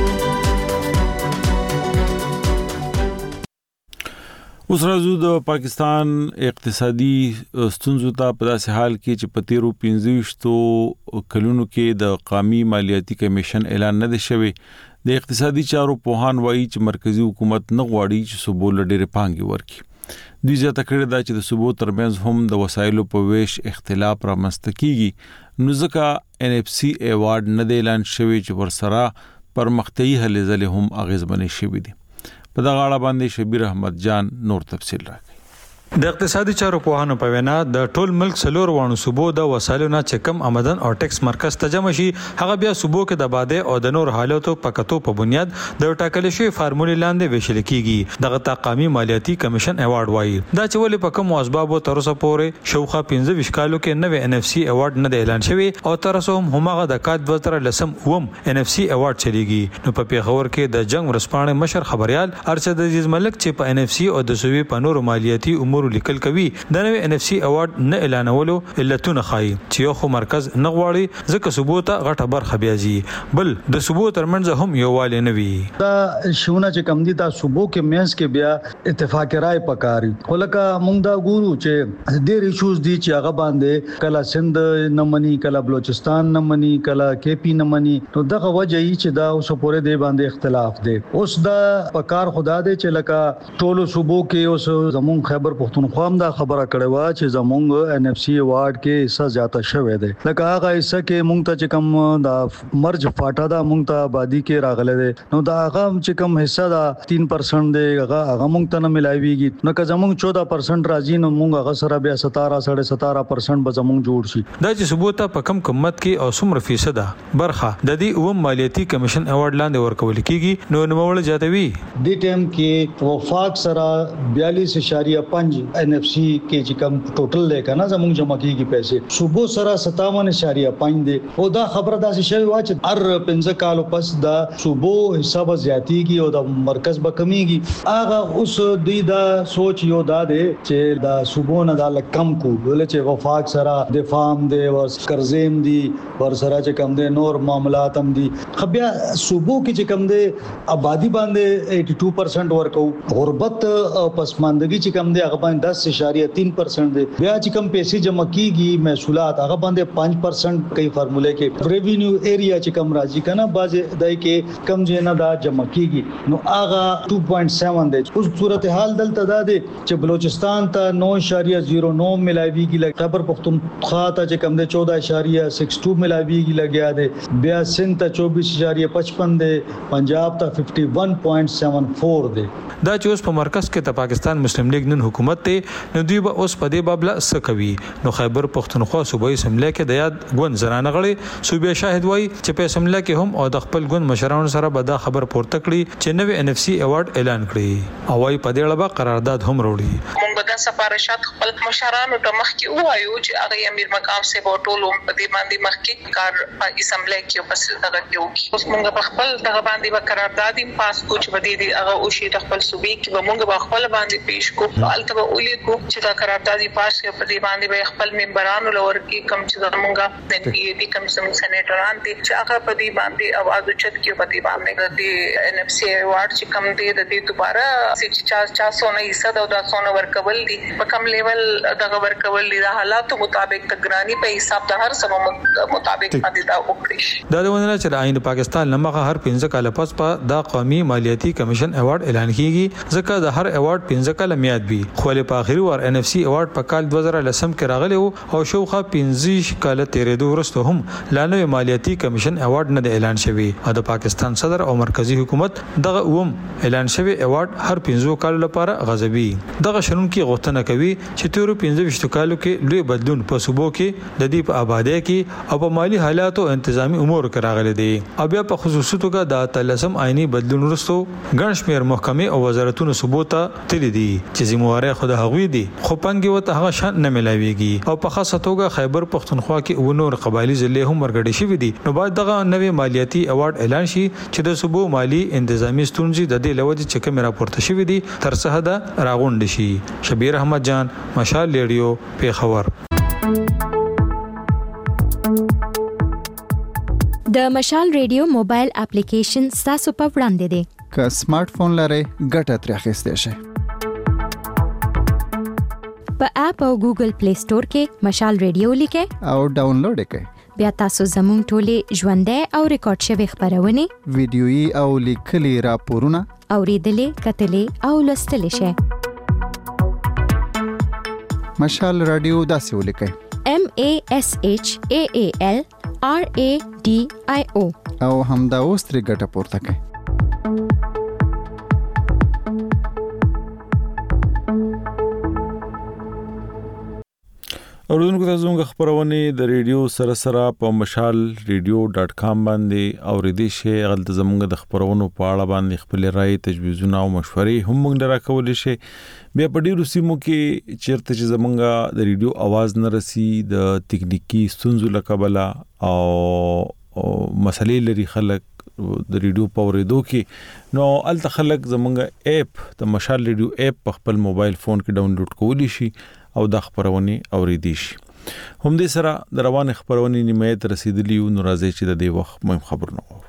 اوس راځو د پاکستان اقتصادي ستونزو ته په داسې حال کې چې په تیرو 15 کلونو کې د قومي مالیاتي کمیشن اعلان نه دی شوی. د اقتصادي چارو پوهان وایي چې مرکزی حکومت نه غواړي چې صوبو لډېرې پانګې ورکړي. دوی زیاته کړې ده چې د صوبو ترمنځ هم د وسایلو په ویش اختلاف رامنځته کیږي نو ځکه NFC ایوارډ نه دی اعلان شوی چې ورسره پرمختیایي هلې ځلې هم اغیزمنې شوي دي. په دغه اړه باندې شبیر احمد جان نور تفصیل راکړي. د اقتصادي چارو پوهانو په وینا د ټول ملک سلور وانو صوبو د وسایلو نه چې کم آمدن او ټیکس مرکز ته جمع شي هغه بیا صوبو کې د باده او د نور حالاتو په کتو په بنیاد د ټاکل شوی فارمولې لاندې ویشل کیږي. دغه تقامی مالیاتي کمیشن ایوارډ وایي دا چې ولې په کوم اسبابو تر اوسه پورې شوخه 15 کالو کې نوې NFC ایوارډ نه اعلان شوی او تر اوسه هم هغه د کات 2013 NFC ایوارډ چلیږي. نو په پیښور کې د جنگ ورسپانې مشر خبريال ارشد عزیز ملک چې په NFC او د صوبې په نور مالیاتي امور نور لیکل کوي د نوې NFC ایوارډ نه اعلانولو علتونه خایي چې یو خو مرکز نه غواړي ځکه صوبو ته غټه برخه بیازي بل د صوبو ترمنځ هم یووالی نه وي دا شونه چې کم دي دا صوبو کې مینس کې بیا اتفاق رائے پکاري ولکه مونږ دا ګورو چې ډېر ایشوز دي چې هغه باندې کله سند نه مني کله بلوچستان نه مني کله KP نه مني نو دغه وجه یې چې دا اوس پورې دی باندې اختلاف دی اوس دا پکار خدا دې چې لکه ټولو صوبو کې اوس زمون خیبر پختونخوا هم دا خبره کړې و چې زمون NFC ایوارډ کې حصہ زیاته شوه دی لکه هغه حصہ کې مونږ ته چې کم دا مرج فاټا دا مونږ ته آبادی کې راغله دی نو دا هغه چې کم حصہ دا 3% دی هغه مونږ ته نه ملایويږي نو که زمونږ 14% راځي نو مونږ هغه سره بیا 17.5% به زمونږ جوړ شي دا چې ثبوت په کم قیمت کې او څومره فیصد برخه د دې اوم مالیاتي کمیشن ایوارډ لاندې ورکول کیږي نو نوموړ جاتوي د ټیم کې وفاق سره 42.5 NFC کې چې کم ټوټل لیکنه زمونږ جمع کیږي پیسې صوبو سره 57.5 دی او دا خبره داسې شوی و چې هر 15 کال پس دا صوبو حساب زیاتیږي او د مرکز به کمیږي هغه اوس دوی دا سوچ یو دا دی چې دا صوبو نه دا کم کو ولې چې وفاق سره د فارم دی او قرضیم دی ور سره چې کم دی نور معاملات هم دي خبیا صوبو کې چې کم دی آبادی باندې 82% ورکو غربت او پسماندگی چې کم دی هغه باندې 10.3% دی بیا چې کم پیسې جمع کیږي محصولات هغه باندې 5% کوي فارموله کې ریوینیو ایریا چې کم راځي کنه باز دای کې کم جنا دا جمع کیږي نو هغه 2.7 دی اوس صورتحال دلته دا دی چې بلوچستان ته 9.09 ملایويږي لکه خیبر پختونخوا ته چې کم دی 14.62 ملایويږي لګیا دی بیا سند ته 24.55 دی پنجاب ته 51.74 دی دا چې اوس په مرکز کې د پاکستان مسلم لیگ نن حکومت ته نو دوی به اوس په دې بابل سکوي نو خیبر پختونخوا صوبایي اسمبلی کې د یاد ګوند زرانه غړي صوبې شاهد وای چې په اسمبلی کې هم او د خپل ګوند مشرانو سره به دا خبر پورته کړي چې نوې NFC ایوارډ اعلان کړي او وايي په دې اړه به قرارداد هم وروړي موږ به د سفارشات خپل مشرانو ته مخکې وایو چې هغه امیر مقام سه بوټولو په دې باندې مخکې کار په اسمبلی کې بس دغه کې اوس موږ په خپل دغه باندې به قرارداد پاس کو چې بده دي هغه او شي د خپل صوبې کې به موږ په خپل باندې پیش کو البته به اولي کو چې دا قرارداد پاس کې په دې باندې به خپل ممبرانو لور کې کم چې موږ د PAD کم سېنیټران دي چې هغه په دې باندې आवाज اوچت کې په دې باندې د NFC ایوارډ چې کم دی د دې دوباره 400% او 200 ورکول دي په کم لیول دغه ورکول دي د حالاتو مطابق تګرانی په حساب د هر سبا مطابق باندې دا وکړي دا د ونه چې آئین پاکستان لمغه هر 15 کال پس په دا قومي مالیاتي کمیشن ایوارډ اعلان کیږي ځکه د هر ایوارډ 15 کال میاد وي خو له اخري ور NFC ایوارډ په کال 2010 کې راغلی او شوخه 15 کال تیرېدو وروسته هم لا نوې مالیاتي کمیشن ایوارډ نه اعلان شوی او د پاکستان صدر او مرکزی حکومت دغه اوم اعلان شوی ایوارډ هر 15 کال لپاره غضبي دغه شنن کې غوښتنه کوي چې تیر 15 کالو کې لوی بدلون په صوبو کې د دې په آبادی کې او په مالی حالاتو انتظامی امور کې راغلي دي او بیا په خصوصي توګه د تلسم آئینی بدلون وروسته ګڼ شمېر محکمې او وزارتونو صوبو ته تللي دي چې ذمہواره خود هغوی دي خو پنګي وته هغه شان نه ملاويږي او په خاصه توګه خیبر پختونخوا کې ونور قبایلی ضلع هم ورګړي شوی دي نو بعد دغه نوې مالیاتي ایوارډ اعلان شي چې د صوبو مالی انتظامی ستونزې د دې لوجه چې کوم راپورته شوی دي تر څه ده راغونډ شي شبیر احمد جان مشال ریډیو پیښور د مشال ریډیو موبایل اپلیکیشن تاسو په وړاندې دی که سمارټ فون لرئ ګټه ترې اخیستئ شئ په اپ او ګوګل پلی سٹور کې مشال ریډیو لیکئ او ډاونلوډ کړئ بیا تاسو زموږ ټولې ژوندۍ او ریکارډ شوی خبرونه ویډیويي او لیکلي راپورونه اوریدلې کتلې او لوستلې شئ مشال رادیو داسې ولیکئ MASHAAL RADIO او همدا اوس ترې ګټه پورته کړئ اوردونکو تاسو موږ خبرونه د ریډیو سره په mashalradio.com باندې اوریدي شي غلط زموږ د خبرونو په اړه باندې خپل رائے تجویزونه او مشورې هم موږ دراکول شي بیا په ډیرو سیمو کې چیرته چې زموږ د ریډیو आवाज نه رسي د تکنیکی ستونزو لکبله او مسلې لري خلک د ریډیو پوریدو کې نو ال تخلق زمونږ اپ د مشال ریډیو اپ په خپل موبایل فون کې ډاونلوډ کولی شي او د خبرونه اوریدي شي. هم دې سره د روان خبرونه نیمه رسیدلی نو راځي چې د دې وخت مهم خبرونه وو.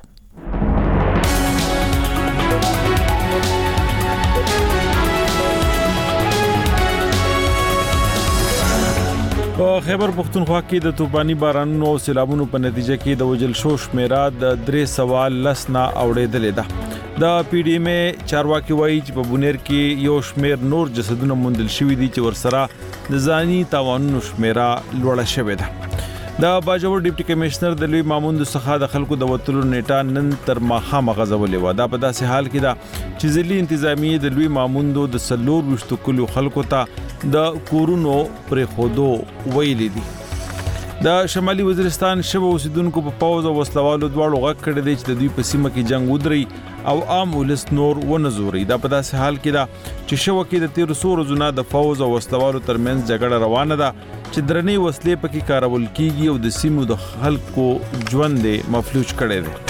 په خیبر پختونخوا کې د طوفاني بارانونو او سیلابونو په نتیجه کې د وجل شو شمیره د 310 نه اوړېدلې ده. د پی ډی ایم ای چارواکي وایي چې په بونیر کې یو شمیر نور جسدونه موندل شوي دي چې ورسره د ځاني تاوانونو شمیره لوړه شوې ده. د باجوړ ډیپټي کمشنر د لوی ماموند څخه د خلکو د وټلو نیټه نن تر ماخه غزولې و. دا په داسې حال کې ده چې ځلې انتظامیه د لوی ماموند د سلور وشتو کلو خلکو ته د کورونو پر خودو ویلې دي. د شمالي وزیرستان شبه اوسیدونکو په پاوز او وسلوالو دواړو غږ کړی دی چې د دوی په سیمه کې جنگ ودري او عام ولس نور ونزوري. دا په داسې حال کې ده چې شوه کې د 1300 ورځې د فوز او وسلوالو ترمنځ جګړه روانه ده چې درنې وسلې پکې کارول کیږي او د سیمو د خلکو ژوند مفلوج کړي دي.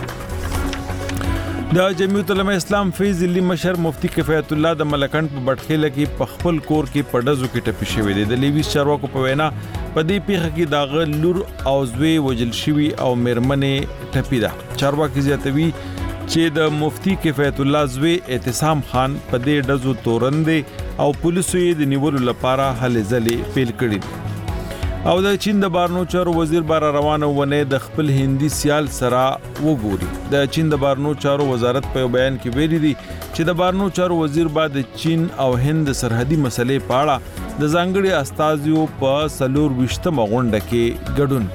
د جمعیت العلماء اسلام فیض علی مشر مفتی کفایت الله د ملکند په بټخیله کې په خپل کور کې پډزو کې ټپي شوی دی. د لیویس چارواکو په وینا په دې پیښه کې داغه لور او زوی وجل شوی او میرمنې ټپي ده. چارواکي زیاتوي چې د مفتی کفایت الله زوی اعتصام خان په دې ډزو تورندې او پولیسو یې د نیولو لپاره هلې ځلې پیل کړې. او د چین د بارنو چارو وزیر بار روانه ونه د خپل هندي سیال سره وګوري. د چین د بارنو چارو وزارت په بیان کې ویلي دي چې د بارنو چارو وزیر بعد چین او هند سرحدي مسلې په اړه د ځانګړي استازیو په سلور وشتمه غونډه کې ګډون.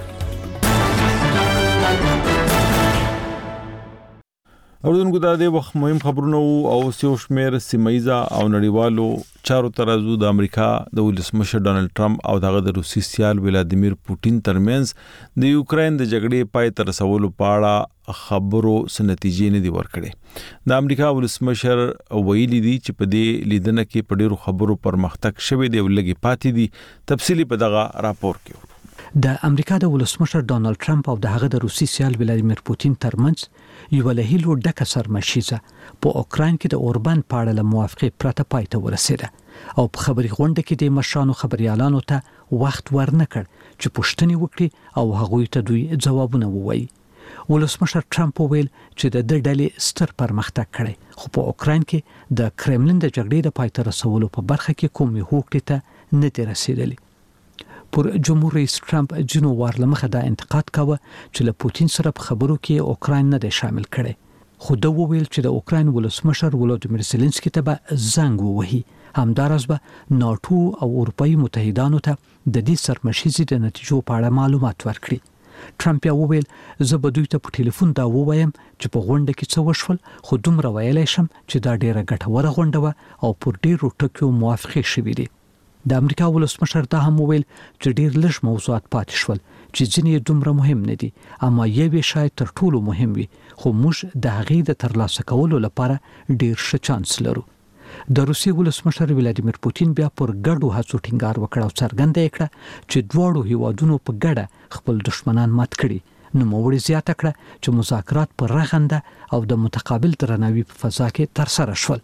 اوردونکو د دې وخت مهم خبرونه او سیو شمیر سیمایزا او نړیوالو چارو ترازو د امریکا د ولسمشر ډونالد ټرمپ او دغه د روسي سیال ولادیمیر پوتین ترمنځ د یوکرين د جګړې پای ته رسولو په اړه خبرو سنتیجې نه دی ورکړي. د امریکا ولسمشر ویلي دی چې په دې لیدنه کې په ډیرو خبرو پرمختګ شوی دی او لګي پاتې دي. تفصیلی په دغه راپور کې د امریکا د ولسمشر ډونالد ټرمپ او دغه د روسي سیال ولادیمیر پوتین ترمنځ یو له هیلو ډکه سرمشيزه په اوکراین کې د اوربان په اړه موافقه پرته پای ته ورسیده او په خبري غونډه کې د مشرانو خبريالانو ته وخت ورنکړ چې پوښتنې وکړي او هغوی ته دوی ځوابونه ووایي. ولسمشر ټرمپ ویل چې د ډلې ستر پرمختګ کړي خو په اوکراین کې د کرملین د جګړې د پای ته رسولو په برخه کې کومې هوکړې ته نه دی رسیدلی. پر جمهور رئیس ټرمپ جنو وارلمخه دا انتقاد کاوه چې له پوتین سره په خبرو کې اوکراین نه دی شامل کړي. خو دا وویل چې د اوکراین ولسمشر ولودیمیر زيلنسکي ته به زنګ ووهي. همدارس به ناتو او اروپאי متحدانو ته د دې سرمشيزي د نتیجو په اړه معلومات ورکړي. ټرمپ یې وویل زه به دوی ته په ټلیفون دا ووایم چې په غونډه کې څه وشول خو دومره ویلای شم چې دا ډیره ګټوره غونډه و او پر ډیرو ټکیو موافقه شوې دي. د امریکا ولسمشر دا هم ویل چې ډیر لږ موضوعات پاتې شول چې ځینې دومره مهم نه دي اما یوه شاید تر ټولو مهم وي خو موږ د هغې د ترلاسه کولو لپاره ډیر ښه چانس لرو. د روسي ولسمشر ولادیمیر پوتین بیا پر ګډو هڅو ټینګار وکړ او څرګنده کړه چې دواړو هیوادونو په ګډه خپل دښمنان مات کړي. نو موړي زیاته کړه چې مذاکرات پر رغنده او د متقابل درناوي په فضا کې تر سره شول.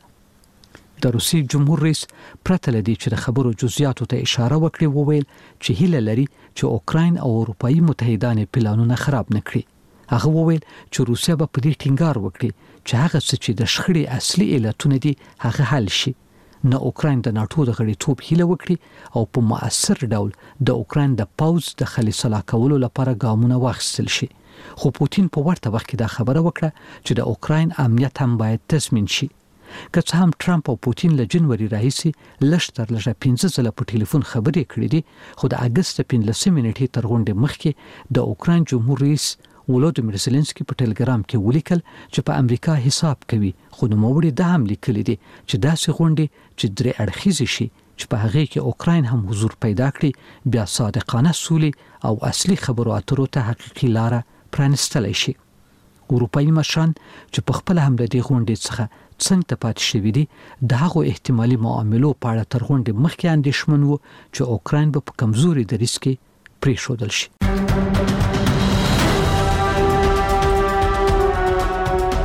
د روسي جمهور رئیس پرته لدی چې د خبرو جزئیاتو ته اشاره وکړي وویل چې هیله لري چې اوکراین او اروپאי متحدان پلانونه خراب نکړي. هغه وویل چې روسیا به په دې ټینګار وکړي چې هغه څه چې د شخړې اصلي علتونه دي هغه حل شي. نه اوکراین د ناتو د غړیتوب هیله وکړي او په مؤثر ډول د اوکراین د پاوز د خلیصلا کولو لپاره ګامونه واخیستل شي. خو پوتین په ورته وخت کې دا خبره وکړه چې د اوکراین امنیت هم باید تضمین شي. که څه هم ټرمپ او پوتین له جنوري راهیسې لږ تر لږه 15 ځله په ټلیفون خبرې کړې دي خو د اگست 15 نیټې تر غونډې مخکې د اوکراین جمهور رئیس ولودیمیر زيلنسکي په ټلګرام کې ولیکل چې په امریکا حساب کوي خو نوموړي دا هم لیکلي دي چې داسې غونډې چې درې اړخیزې شي چې په هغه کې اوکراین هم حضور پیدا کړي بیا صادقانه سولې او اصلي خبرو اترو ته حقيقي لار پرانستلی شي. اروپאי مشران چې په خپل هم د دې غونډې څخه څنګه ته پاتې شوي دي د هغو احتمالي معاملو په اړه تر غونډې مخکې اندېښمن وو چې اوکراین به په کمزوري دریځ کې پرېښودل شي.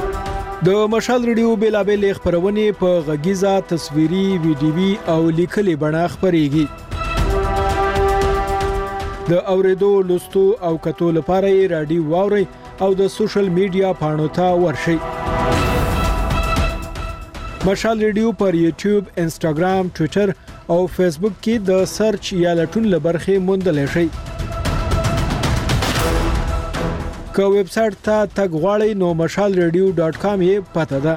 د مشال ریډیو بیلابل خبرونه په غږیزه تصویري ویډیوي او لیکلي بڼه خبريږي د اوریدو لوستو او کتو لپاره رادیو واوري او د سوشل میډیا پاڼو ته ورشي مشال ریډیو پر یوټیوب انسټاګرام ټوئیټر او فیسبوک کې د سرچ یا لټون لبرخه موندل شي که ویب سټ ته تګ غواړئ نو mashalradio.com یې پته ده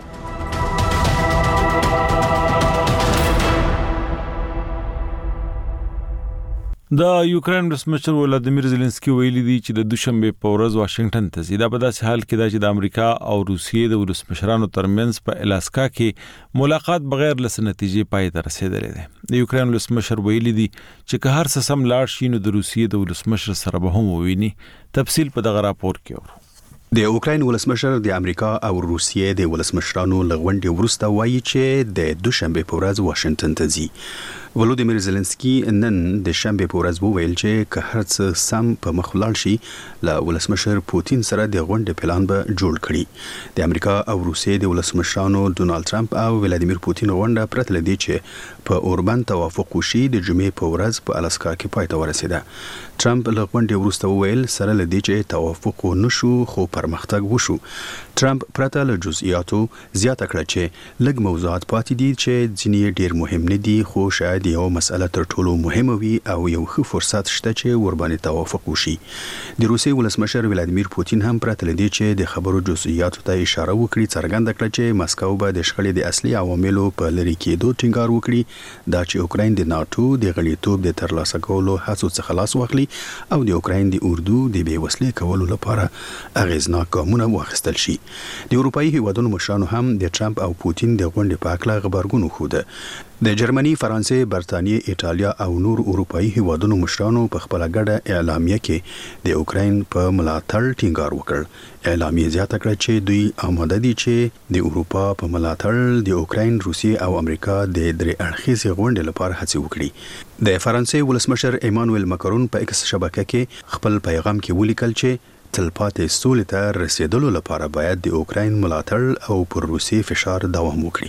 د یوکرين رسمي ولادیمیر زيلنسکي ویلي دی چې د دوشنبه په ورځ واشنگټن ته ځي دا په داسې حال کې چې د امریکا او روسیې د ولسمشرانو ترمنځ په الاسکا کې ملاقات بغیر لس نتیجې پای ته رسیدلې ده د یوکرين ولسمشر ویلي دی چې که هر څه سم لاړ شي نو د روسیې د ولسمشر سره به هم وویني تفصیل په دغه راپور کې اورو د اوکراین ولسمشر د امریکا او روسیې د ولسمشرانو لغونډې وروسته وایي چې د دوشنبه په ورځ واشنگټن ته ځي ولودیمیر زيلنسکي نن د شنبه په ورځ وویل چې که هر څه سم په مخ ولاړ شي له ولسمشر پوتین سره د غونډې پلان به جوړ کړي د امریکا او روسیې د ولسمشرانو ډونالد ټرمپ او ولادیمیر پوتین غونډه پرته لدی چې په اوربان توافق وشي د جمعې په ورځ په الاسکا کې پای ته ورسیده ټرمپ له غونډې وروسته وویل سره لدی چې توافق نشو خو پرمختګ وشو ټرمپ پرته له جزئیاتو زیاته کړه چې لږ موضوعات پاتې دي چې ځینې ډیر مهم نه دي خو شاید یو مسأله تر ټولو مهمه وي او یو ښه فرصت شته چې ورباندې توافق وشي د روسیې ولسمشر ولادیمیر پوتین هم پرته لدی چې د خبرو جزئیاتو ته اشاره وکړي څرګنده کړه چې مسکو به د شخړې د اصلي عواملو په لری کېدو ټینګار وکړي دا چې اوکراین د ناتو د غړیتوب د ترلاسه کولو هڅو څخه خلاص واخلي او د اوکراین د اردو د بیوسلې کولو لپاره اغیزناک ګامونه واخیستل شي د اروپאי هیوادونو مشرانو هم د ټرمپ او پوتین د غونډې په اړه خبرګون خوده د جرمني، فرانسې، برتانیې، ایټالیا او نور اروپאי هیوادونو مشرانو په خپل ګډه اعلامیه کې د اوکراین په ملاتړ ټینګار وکړ. اعلامیه زیاته کړه چې دوی آماده دي چې د اروپا په ملاتړ د اوکراین، روسیې او امریکا د درې اړخیزې غونډې لپاره هڅه وکړي. د فرانسې ولسمشر ایمانوئل ماکرون په ایکس شبکه کې خپل پیغام کې ولیکل چې تلپاتې سولې ته رسیدلو لپاره باید د اوکراین ملاتړ او پر روسیې فشار دوام وکړي.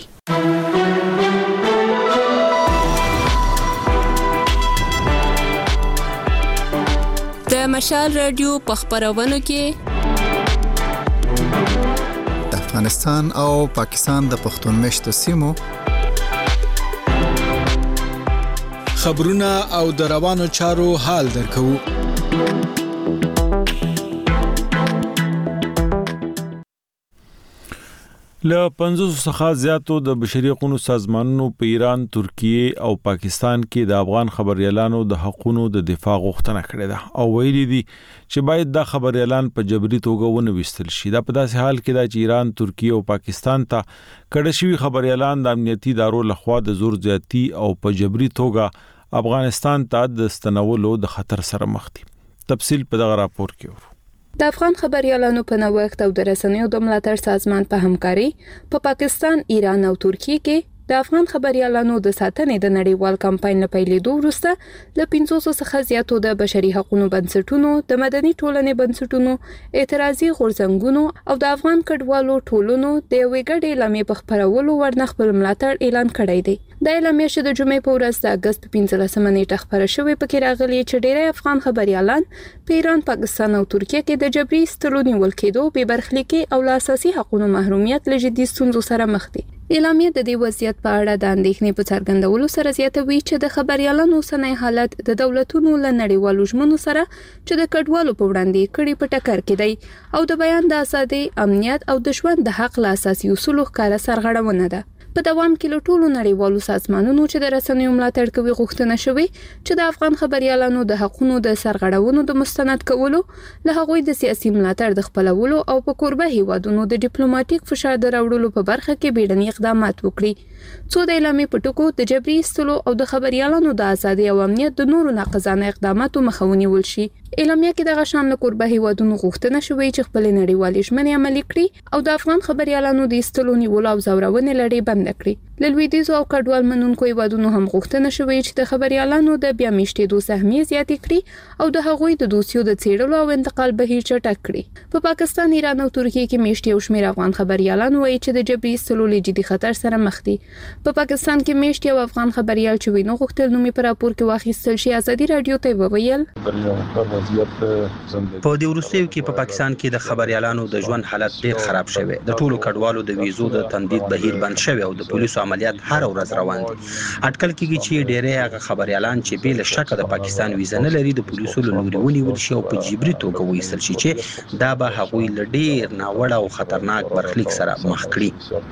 د مشال رادیو په خبرونو کې د افغانستان او پاکستان د پښتون مشتو سیمو خبرونه او د روانو چارو حال درکو. له 500 څخه زیاتو د بشري حقوقو سازمانونو په ایران، ترکیه او پاکستان کې د افغان خبريالانو د حقوقو د دفاع غوښتنه کړې ده او ویلي دي چې باید د خبريالان په جبري توګه ونه وستل شي. دا په داسې حال کې ده چې ایران، ترکیه او پاکستان ته کډه شوی خبريالان د امنیتي ادارو لخوا د زور زیاتی او په جبري توګه افغانستان ته د استنولو د خطر سره مخ دي. تفصیل په دغه راپور کې ورو. د افغان خبريالانو په نوښت او د رسنیو د ملاتړ سازمان په همکاري په پاکستان، ایران او ترکیه کې د افغان خبريالانو د ساتنې د نړیوال کمپاین په پیلېدو وروسته له 500 څخه زیاتو د بشري حقوقو بنسټونو، د مدني ټولنې بنسټونو، اعتراضي غورځنګونو او د افغان کډوالو ټولنو د یوې ګډې اعلامیې په خبرولو ورنه خپل ملاتړ اعلان کړی دی. د اعلامیې چې د جمعې په ورځ د اگست 15 نیټه خبره شوې پکې راغلي چې ډېری افغان خبريالان په ایران، پاکستان او ترکیه کې د جبري استلو نیول کېدو، بې برخلیکي او اساسي حقوقو محرومیت له جدي ستونزو سره مخ دي. اعلامیه د دې وضعیت په اړه د اندېښنې په څرګندولو سره زیاتوي چې د خبريالانو اوسنی حالت د دولتونو له نړیوالو ژمنو سره چې د کډوالو په وړاندې کړي په ټکر کې دی او د بیان د ازادۍ، امنیت او د ژوند د حق له اساسي اصولو ښکاره سرغړونه ده. په دوام کې له ټولو نړیوالو سازمانونو چې د رسنیو ملاتړ کوي غوښتنه شوې چې د افغان خبريالانو د حقوقو د سرغړونو د مستند کولو، له هغوی د سیاسي ملاتړ د خپلولو او په کوربه هیوادونو د ډیپلوماټیک فشار د راوړلو په برخه کې بیړني اقدامات وکړي. څو د اعلامیې په ټکو د جبري استلو او د خبريالانو د ازادۍ او امنیت د نورو ناقصانه اقداماتو مخه ونیول شي. اعلامیه کې د غشان له قربه هیوادونو غوښتنه شوې چې خپل نړیوالې ژمنې عملي کړي او د افغان خبريالانو د استلو نیولو او زورونې لړۍ بند کړي. لویدیځ او کډوال منونکو هیوادونو هم غوښتنه شوې چې د خبريالانو د بیا میشتېدو سهمیې زیاتې کړي او د هغوی د دوسیو د څېړلو او انتقال بهیر چټک کړي. په پاکستان، ایران او ترکیه کې میشتې او شمېر افغان خبريالان وایي چې د جبري استلو له جدي خطر سره مخ دي. په پاکستان کې میشتې او افغان خبريال چې وینو غوښتل نومي پر راپور کې واخیستل شي. ازادي رادیو ته وویل په دې وروستیو کې په پاکستان کې د خبريالانو د ژوند حالت ډیر خراب شوی. د ټولو کډوالو د ویزو د تمدید بهیر بند شوی او د پولیسو عملیات هر ورځ روان دي. اټکل کېږي چې ډېری هغه خبريالان چې بل شک د پاکستان ویزه نه لري د پولیسو له لوري ونیول شي او په جبري توګه وایستل شي چې دا به هغوی له ډیر ناوړه او خطرناک برخلیک سره مخ کړي.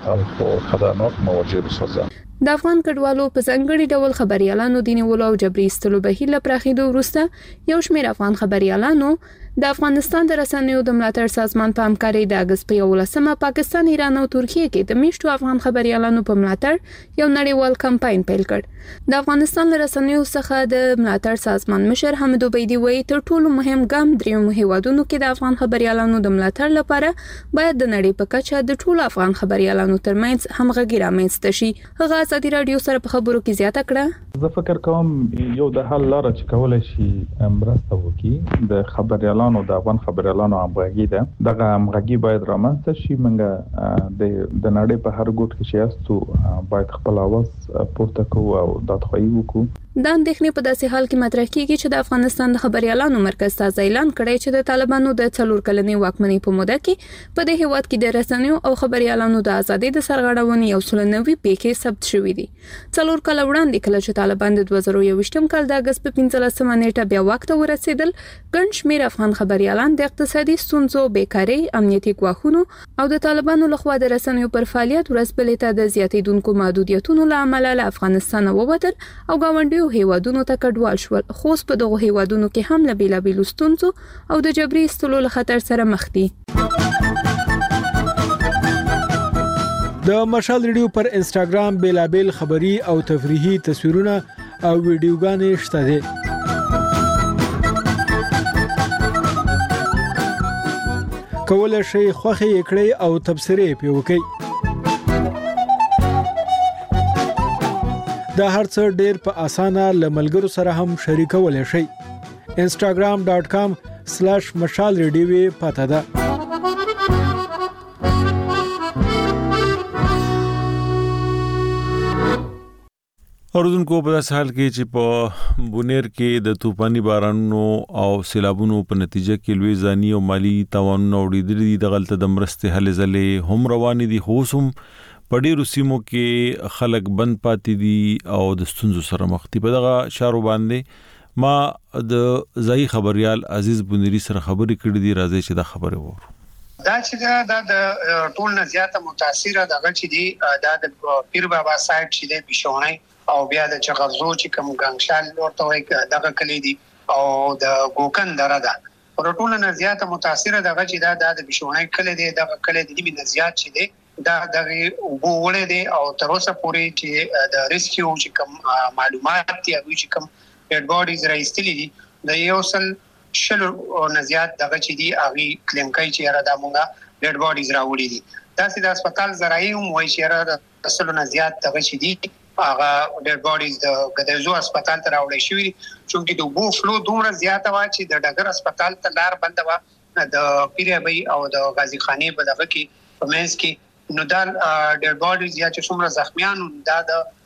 د افغان کډوالو په ځانګړي ډول خبريالانو د نیولو او جبري استلو بهیر له پراخېدو وروسته یو شمېر افغان خبريالانو د افغانستان د رسنیو د ملاتړ سازمان په همکارۍ د اگست په 11مه پاکستان، ایران او ترکیه کې د میشتو افغان خبريالانو په ملاتړ یو نړیوال کمپاین پیل کړ. د افغانستان له رسنیو څخه د ملاتړ سازمان مشر حمید عبیدی وایي تر ټولو مهم ګام دریمو هیوادونو کې د افغان خبريالانو د ملاتړ لپاره باید د نړۍ په کچه د ټولو افغان خبريالانو ترمنځ همغږي رامنځته شي. هغه ازادي رادیو سره په خبرو کې زیاته کړه. زه فکر کوم یو د حل لار چې کولای شي مرسته وکړي د خبريالانو د افغان خبريالانو همغږي ده. دغه همغږي باید رامنځته شي. موږ د نړۍ په هر ګوټ کې چې یاستو باید خپل اواز پورته کوو او دادخواهي وکړو. د اندېښنې په داسې حال کې مطرح کیږي چې د افغانستان د خبريالانو مرکز تازه اعلان کړی چې د طالبانو د 4 کلنې واکمنۍ په موده کې په دې هیواد کې د رسنیو او خبريالانو د ازادۍ د سرغړونې یو سلنوي پیښې ثبت شوې دي. 4 کال وړاندې کله چې طالبان د 2021م کال د اگست په 15مه نیټه بیا واک ته ورسېدل، ګڼ شمېر افغان خبريالان د اقتصادي ستونزو، بیکارۍ، امنیتي ګواښونو او د طالبانو لخوا د رسنیو پر فعالیت ورځ بلې ته د زیاتېدونکو محدودیتونو له امله له افغانستان ووتل او ګاونډي هیوادونو ته کډوال شول. خو په دغه هیوادونو کې هم له بیلابیلو ستونزو او د جبري استلو له خطر سره مخ دي. د مشال ریډیو پر انستګرام بیلابیل خبري او تفریحي تصویرونه او ویډیوګانې شته دي. کولای شئ خوښي کړئ او تبصرې پې وکړئ. دا هر څه ډېر په اسانه لملګرو سره هم شریکولای شئ. instagram.com/mashalradio پته ده. اوردونکو په داس حال کې چې په بونیر کې د طوفاني بارانونو او سیلابونو په نتیجه کې لوی ځاني او مالی تاوانونه وړاندې دي. د غلطه د مرستې هلې ځلې هم روان دي. خو هم په ډېرو سیمو کې خلک بند پاتې دي او د ستونزو سره مخ دي. په دغه شارو باندې ما د ځای خبريال عزیز بونیری سره خبرې کړې دي. راځي چې دا خبره وره. دا چې دا د ټول نه زیاته متاثره دغه چې دی د پیر بابا سایت چې دی بشونای او بیا د چغرزو چې کوم ګنګشال ورته وایي دغه کلی دی او د ګوکن دره ده. پر ټول نه زیاته متاثره دغه چې دا د بشونای کلی دی. دغه کلی دی به زیات چې دی دا دغه وګورې دي او تر اوسه پورې چې د ریسکیو چې کوم معلومات دي او چې کوم ډیډ باډیز راځتلې دي د یو سل شلو نزيات دغه چې دي اغي کلیم کوي چې را د مونږه ډیډ باډیز راوړي دي. دا چې د هسپتال زراعي هم وایي چې را د سلو نزيات دغه چې دي هغه ډیډ باډیز د ګدایزو هسپتال ته راوړي شوی چې د بو فلو دومره زیاته وا چې د ډګر هسپتال ته لار بند وا د پیرابي او د غازی خاني په دغه کې پمنس کې نو دا ډیډ باډیز یا چې څومره زخمیان دا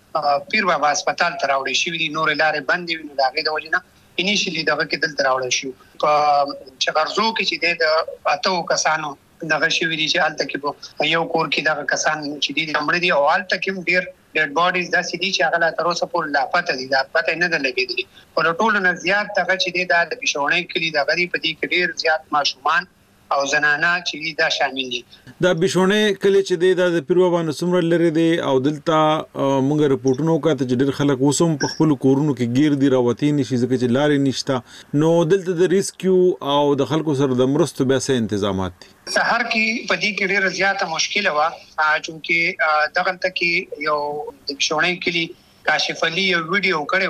د پیر بابا هسپتال ته راوړي شوی دي. نور لارې بندې وي نو دا غي د وجنه انیشلی دغه کې دلته راوړل شو. په چغرزو کې چې د اتو کسانو دغه شوی دي چې الته کې یو کور کې دغه کسان چې دي مړ دي او الته کې ډیر ډیډ باډیز د سړي چې هغه تر اوسه پورې لا پته دي. دا پته نه ده لګېدلې. په ټولو نه زیات دغه چې دي د بشونې کلی د غری په دې کې ډیر زیات ماشومان او زنانه چې دا شامل دي. دا بشونې کلی چې دی د پیرو باندې څومره لري دی او دلته موږ رپورټونو کاته چې ډېر خلک وسوم په خپل کورونو کې گیر دي راوتی نشي ځکه چې لارې نشته. نو دلته د ریسکیو او د خلکو سره د مرستو به څه تنظیمات دي؟ سحر کې په دې کې ډېر زیاته مشکله وا چې دغه تکي یو د بشونې کلی کاشف علي یو ویډیو کړی و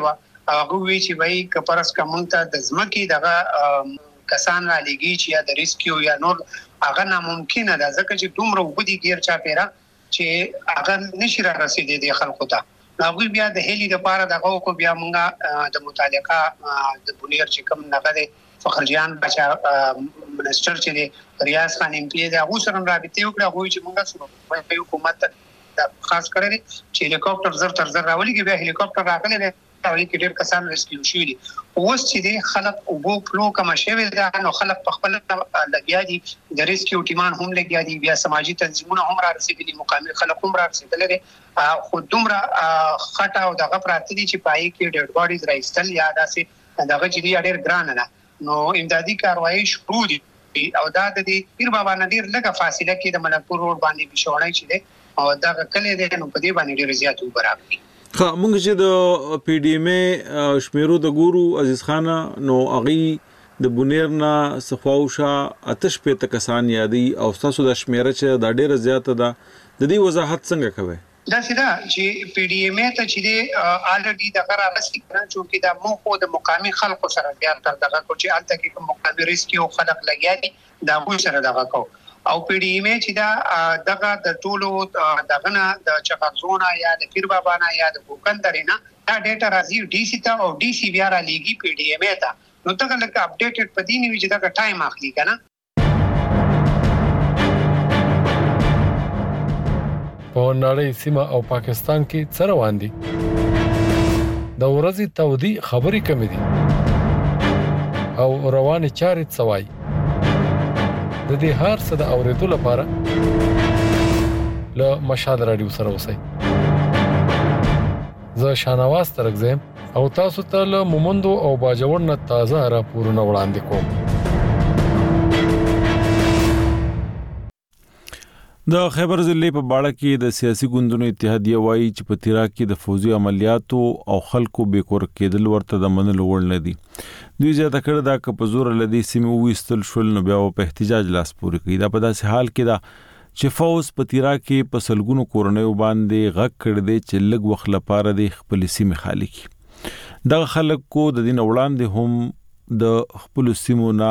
هغه وی چې وای کپرس کومته د ځمکې دغه کسان را لګي چې یا د ریسکیو یا نور هغه ناممکنه ده ځکه چې دومره وګړي ګیر چا پیرا چې هغه نشي را رسیدي د خلکو ته هغه بیا د هلي د پاره دغه کو بیا مونږه د متعلقه د بنیر چې کوم نغده فخرجان بچا منسٹر چې ریاض خان ایم پی دا هغه سره رابطه وکړه هغه چې مونږه سره حکومت خاص کړی چې هلیکوپټر زر تر زر راولي کې بیا هلیکوپټر راغلی دی او کې ډېر کسان ریسکیو شوي دي اوس چې دي خلک وګو پلو کوم شوی دا نو خلک په خپل لګیا دي د ریسکیو ټیمان هم لګیا دي بیا سماجی تنظیمونه هم را رسیدلي مقامي خلک هم را رسیدلي خو دومره خټه او دغه پراته دي چې پای کې ډېډ باډیز راځل یا داسې دغه چې ډېر ګران نه نو امدادي کاروایی شروع دي او دا د پیر بابا نادر لګه فاصله کې د ملکپور روډ باندې بشوړای چې دي او دا کله دې نو په دې باندې ډېر زیات وبراوي خا مونږ چې د پی ډی ایم شمیرو د ګورو عزیز خان نو اغي د بنیرنا صفاوشا آتش په تکسان یادي او تاسو د شمیره چې د ډېر زیات ده د دې وضاحت څنګه کوي دا سیده چې پی ډی ایم ته چې الریډي د قرار رسې کړه چې دا مو خو د مقامي خلکو سره بیا تر دغه کو چې الته کې مقامي ریسکیو خلک لګیا دي دا مو سره دغه کو او پی ډی ایم چې دا دغه د ټولو دغه نه د چغزونه یا د پیر بابا نه یا د کوکندرینا دا ډیټا راځي ډي سي ته او ډي سي بیا را لګي پی ډی ایم ته نو ته لکه اپډیټډ پدې نیوي چې دا ټایم اخلي کنه په نړۍ سیمه او پاکستان کې څه روان دي د ورځې تودي خبري کمې دي او رواني چارې څوای د دې هر څه د اوریدو لپاره له مشال رادیو سره اوسئ زه شانواز ترګزم او تاسو ته له مومندو او باجوړ نه تازه راپورونه وړاندې کوم د خیبر ضلع په باړه کې د سیاسي ګوندونو اتحادیه وایي چې په تیرا کې د فوزي عملیاتو او خلکو بیکور کېدل ورته د منلو وړ نه دي دوی زیاته کړه دا که په زور لدی سیمه وېستل شول نو بیا په احتجاج لاس پورې کوي دا په داسې حال کې دا چې فوز په تیرا کې په سلګونو کورنیو باندې غږ کړ دي چې لږ وخت لپاره د خپل سیمه خالي کی دا خلکو د دین وړاندې هم د خپل سیمو نه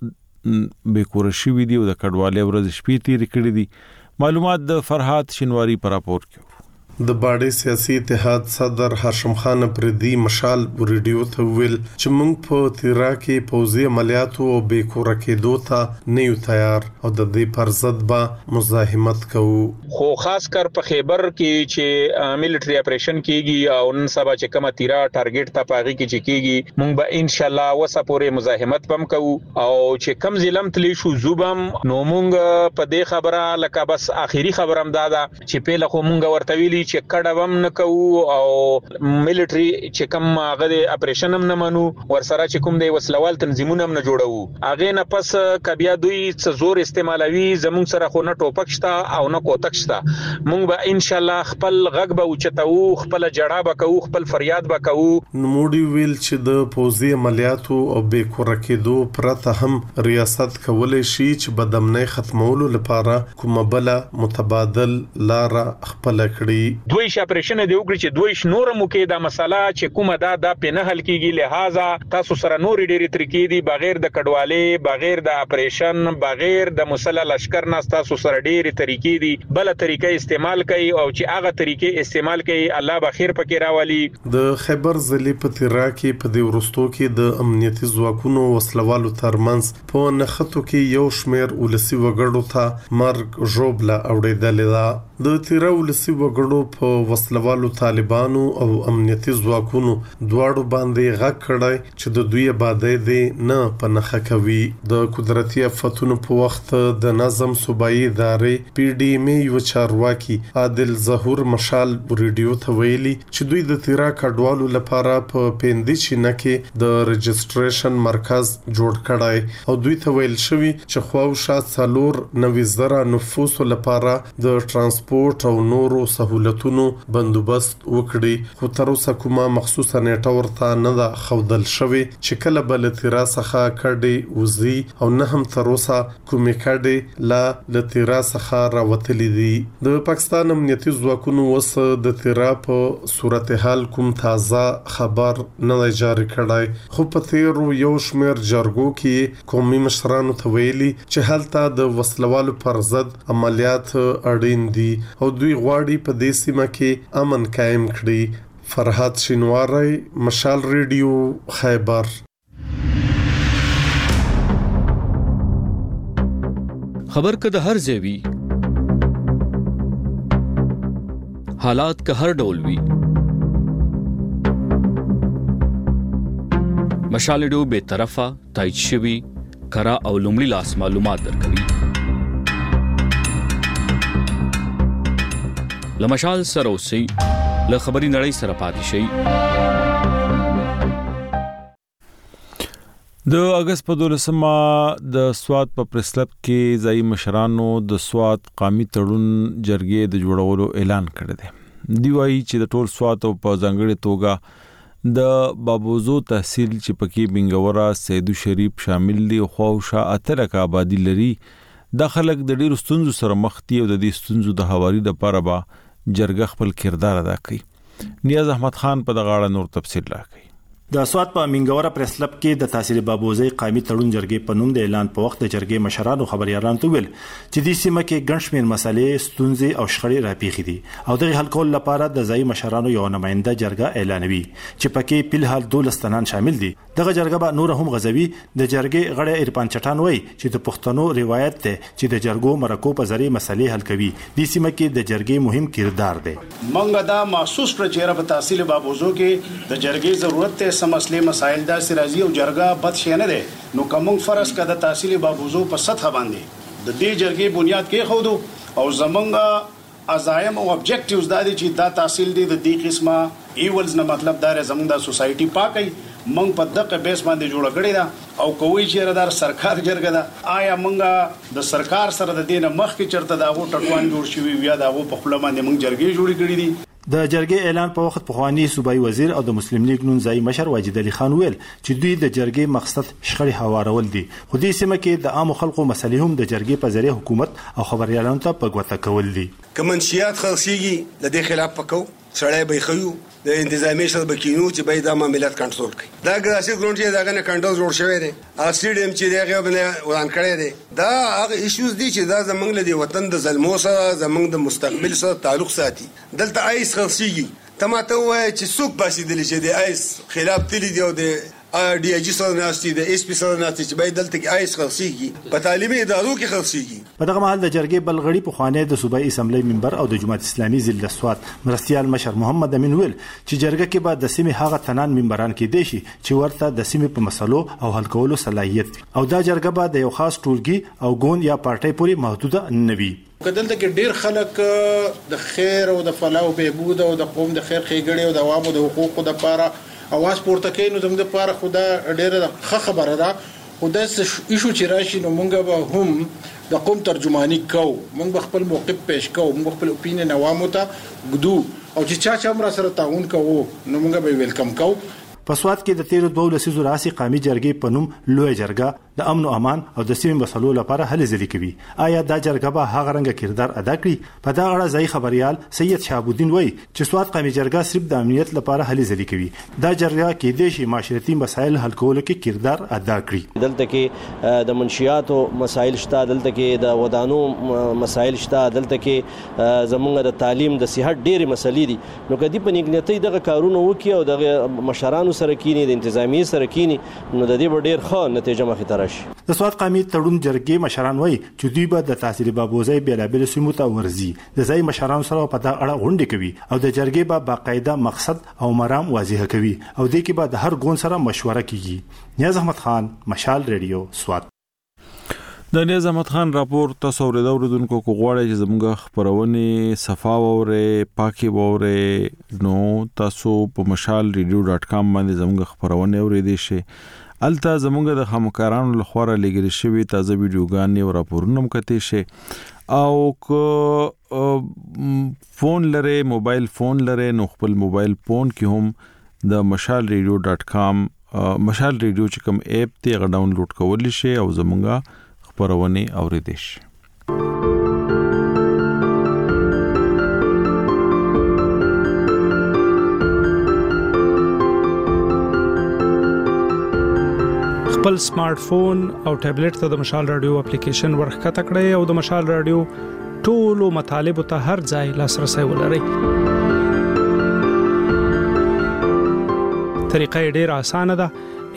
بیکور شوی دی او د کډوالۍ ورځ شپې تیر کړې دي معلومات د فرحات شینواری پر راپور کې د باډي سیاسي اتحاد صدر هاشم خان پردي مشال ریډیو ته ویل چې موږ په تیرا کې پوزي عملیاتو او بیکور کېدو ته نه یو تیار او د دې پر ضد به مزاحمت کوو خو خاص کر په خیبر کې چې ملټري اپریشن کیږي او نن سبا چې کومه تیرا ټارګټ ته پاغي کې چې کیږي موږ به ان شاء الله وسه پورې مزاحمت پم کوو او چې کم ظلم تلی شو زوبم نو موږ په دې خبره لکه بس اخیری خبرم دادا چې په لخوا موږ ورته ویلي چې کډوم نه کوو او ملټري چې کوم هغه اپریشن هم نه منو ورسره چې کوم دی وسلوال تنظیمونه هم نه جوړو هغه نه پس کبیا دوی څه زور استعمالوي زموږ سره خو نه ټوپک شته او نه کوتک شته موږ به ان شاء الله خپل غږ به اوچتو خپل جړه به کوو خپل فریاد به کوو نوموړي ویل چې د پوزي عملیاتو او بیکور کېدو پرته هم ریاست کولای شي چې بدامنۍ ختمولو لپاره کومه بل متبادل لار خپل کړي دوی اپریشن دی وګړي چې دوی نورم کې دا مسله چې کومه دا په نه حل کیږي لہذا تاسو سره نور ډېری طریقې دي بغیر د کډوالۍ بغیر د اپریشن بغیر د مسلح لشکر نه تاسو سره ډېری طریقې دي بل طریقې استعمال کوي او چې هغه طریقې استعمال کوي الله به خیر پکې راولي د خیبر ضلع په تیرا کې په دې ورستو کې د امنیتي ځواکونو وسلوالو ترمنځ په نخښتو کې یو شمیر ولسی وګړو ته مرګ ژوبله اوریدل دا د تیرا ولسی وګړو په وسلوالو طالبانو او امنیتي ځواکونو دواړو باندې غږ کړی چې د دوی آبادی دی نه پنهخه کوي د قدرتي آفتونو په وخت د نظم صوبایي ادارې پی ډی ایم یو چارواکي عادل ظهور مشال ریډیو ته ویلي چې دوی د تیرا کډوالو لپاره په پیندي چینه کې د رجستریشن مرکز جوړ کړی او دوی ته ویل شوی چې خواوشا څلور 90,000 نفوس لپاره د ترانسپورت او نورو سہولتونو سہولتونو بندوبست وکړي، خو تر اوسه کومه مخصوصه نیټه ورته نه ده ښودل شوې چې کله به له تیرا څخه کډې وځي او نه هم تر اوسه کومې کډې له تیرا څخه راوتلې دي. د پاکستان امنیتي ځواکونو اوس د تیرا په صورتحال کوم تازه خبر نه جاری کړی، خو په تیرو یو شمېر جرګو کې قومي مشرانو ته ویلي چې هلته د وسلوالو پر ضد عملیات اړین دي او دوی غواړي په دې سیمه کې امن قائم کړي. فرحات شینواری، مشال ریډیو، خیبر. خبر که د هر ځای وي، حالات که هر ډول وي، مشال ریډیو به طرفه تایید شوی کرا او لومړي لاس معلومات درکوي. لمشال سره اوسئ، له خبري نړۍ سره پاتې شئ. د اگست په 12مه د سوات په پریسلب کې ځای مشرانو د سوات قومي تړون جرګې د جوړولو اعلان کړی دی. دی وايي چې د ټول سوات او په ځانګړي توګه د بابوزو تحصیل چې پکې بنګورا، سیدو شریف شامل دي او خواوشا اتلک آبادی لري، د خلک د ډیرو ستونزو سره مخ دي او د دې ستونزو د هواري لپاره به جرګه خپل کردار ادا کوي. نیاز احمد خان په دغه اړه نور تفصیل راکړي. د سوات په منګورا پریسلب کې د تحصیل بابوزي قومي تړون جرګې په نوم د اعلان په وخت د جرګې مشرانو خبريالانو ته ویل چې د سیمه کې ګڼ شمېر مسلې، ستونزې او شخړې راپېښې دي او د حل کولو لپاره د ځای مشرانو یو نماینده جرګه اعلانوي چې پکې په الحال 12 تنان شامل دي. دغه جرګه به نور هم غزوي. د جرګې غړي ارپان چټان وایي چې د پښتنو روایت ده چې د جرګو مرکو په ذریعہ مسلې حل کوي. د سیمه کې د جرګې مهم کردار دی. منګه دا محسوس کړ چې په تحصیل بابوزو کې د جرګې ضرورت ته سم مسلې مسائل دا سرازي او جرګه بد شي نه ده. نو کوم فرض کده تحصیل بابوزو په سطح باندې د دې جرګې بنیاد کې خودو او زمونږ ازایم او ابجیکټیوز دا دي چې دا تحصیل دي د دې قسمه ایولز نه مطلب دا زمونږ د سوسایټي پاکي مونږ په دغه بیس باندې جوړ کړی دا او کوی چې ردار سرکار جرګه دا آیا مونږ د سرکار سره د دینه مخ کې چرته دا غو ټکوان جوړ شوی بیا دا غو په خپل باندې مونږ جرګې جوړې کړې دي. د جرګې اعلان په وخت پخوانی صوبایي وزیر او د مسلم لیگ نون ځای مشر واجد علي خان ویل چې دوی د جرګې مقصد شخړې هوارول دي، خو دې سیمه کې د عام خلکو مسلې هم د جرګې په ذریعہ حکومت او خبريالانو ته په ګوته کول دي. کمنشيات خلصيږي د دې خلاف پکاو سړی به خيو د انتظامی شته بکینو چې به د معاملات کنټرول کړي. دا ګراسي ګرونټ چې داغه نه کنټرول جوړ شوی دی، اسټیډیم چې دغه باندې وران کړی دی، دا هغه ایشوز دي چې دا زمنګ له وطن د ظلمو سره زمنګ د مستقبل سره تعلق ساتي. دلته ایس خلصيږي تماته وای چې څوک باسي دلی چې د ایس خلاف تلی دی او د ډي اي جي سره ناشتي د اس پي سره ناشتي چې باید دلته کې ایس خلصيږي په تعلیمي ادارو کې خلصيږي. په دغه مهال د جرګې بلغړي په خوانې د صوبایي اسمبلی منبر او د جماعت اسلامي ضلع سوات مرستيال مشر محمد امین ویل چې جرګه کې به د سیمې هغه تنان منبران کې دي چې ورته د سیمې په مسلو او حل کولو صلاحیت او دا جرګه به د یو خاص ټولګي او ګوند یا پارټي پورې محدوده نه وي. کدلته کې ډیر خلک د خیر او د فلاح او بهبود او د قوم د خیر خېګړې او د عوامو د حقوقو لپاره اواز پورته کوي. نو زموږ لپاره خدا ډیره ښه خبره ده. خدا ایشو چې راشي نو مونږ به هم د قوم ترجمانی کوو، مونږ خپل موقف پیش کوو، مونږ خپل اپینین عوامو ته ګدو او چې چا امر سره تعاون کوو نو مونږ به ویلکم کوو. په سوات کې د 13 لسیزو راسي قومي جرګې په نوم لوی جرګه د امن او امان او د سیمې مسلو لپاره هلې ځلې کوي. آیا دا جرګه به هغه رنګ کردار ادا کړي؟ په دا اړه ځای خبريال سید شهاب الدین وایي چې سوات قومي جرګه صرف د امنیت لپاره هلې ځلې کوي. دا جرګه کې د شي معاشرتي مسایل حل کولو کې کردار ادا کړي. دلته کې د منشیاتو مسایل شته، دلته کې د ودانو مسایل شته، دلته کې زمونږ د تعلیم د صحت ډېری مسلې دي. نو کدی په نیګنیتي دغه کارونه وکي او دغه مشرانو سره کینی د انتظامی سره کینی نو د دې ډېر ښه نتیجه مخې ته راشي. د سوات قومي تړون جرګې مشران وایي چې دوی به د تحصیل بابوزي بیلابل سیمو ته ورځي، د ځای مشرانو سره په دا اړه غونډې کوي او د جرګې به باقاعده مقصد او مرام واضح کوي او د کې به د هر ګوند سره مشوره کیږي. نیاز احمد خان، مشال ریډیو، سوات. د نیاز احمد خان راپور تاسو اوریدونکو کو غواړئ چې زموږ خبرونه صفا وره پاکي وره نو تاسو په mashalradio.com باندې زموږ خبرونه اوریدئ شئ. الته زموږ د همکارانو لخوا لګل شوی تازه ویډیوګانې او راپورونه مکتئ شئ او فون لره موبایل فون لره نو خپل موبایل فون کې هم د mashalradio.com مشال ریډیو چې کوم اپ ته غ ډاونلوډ کولی شي او زمونږه خبرونه اوریدئ شي. خپل سمارټ فون او ټابلیټ ته د مشال رادیو اپلیکیشن ورخکته کړئ او د مشال رادیو ټولو مطالب ته هر ځای لاسرسي ولرئ. طریقه ډیره اسانه ده.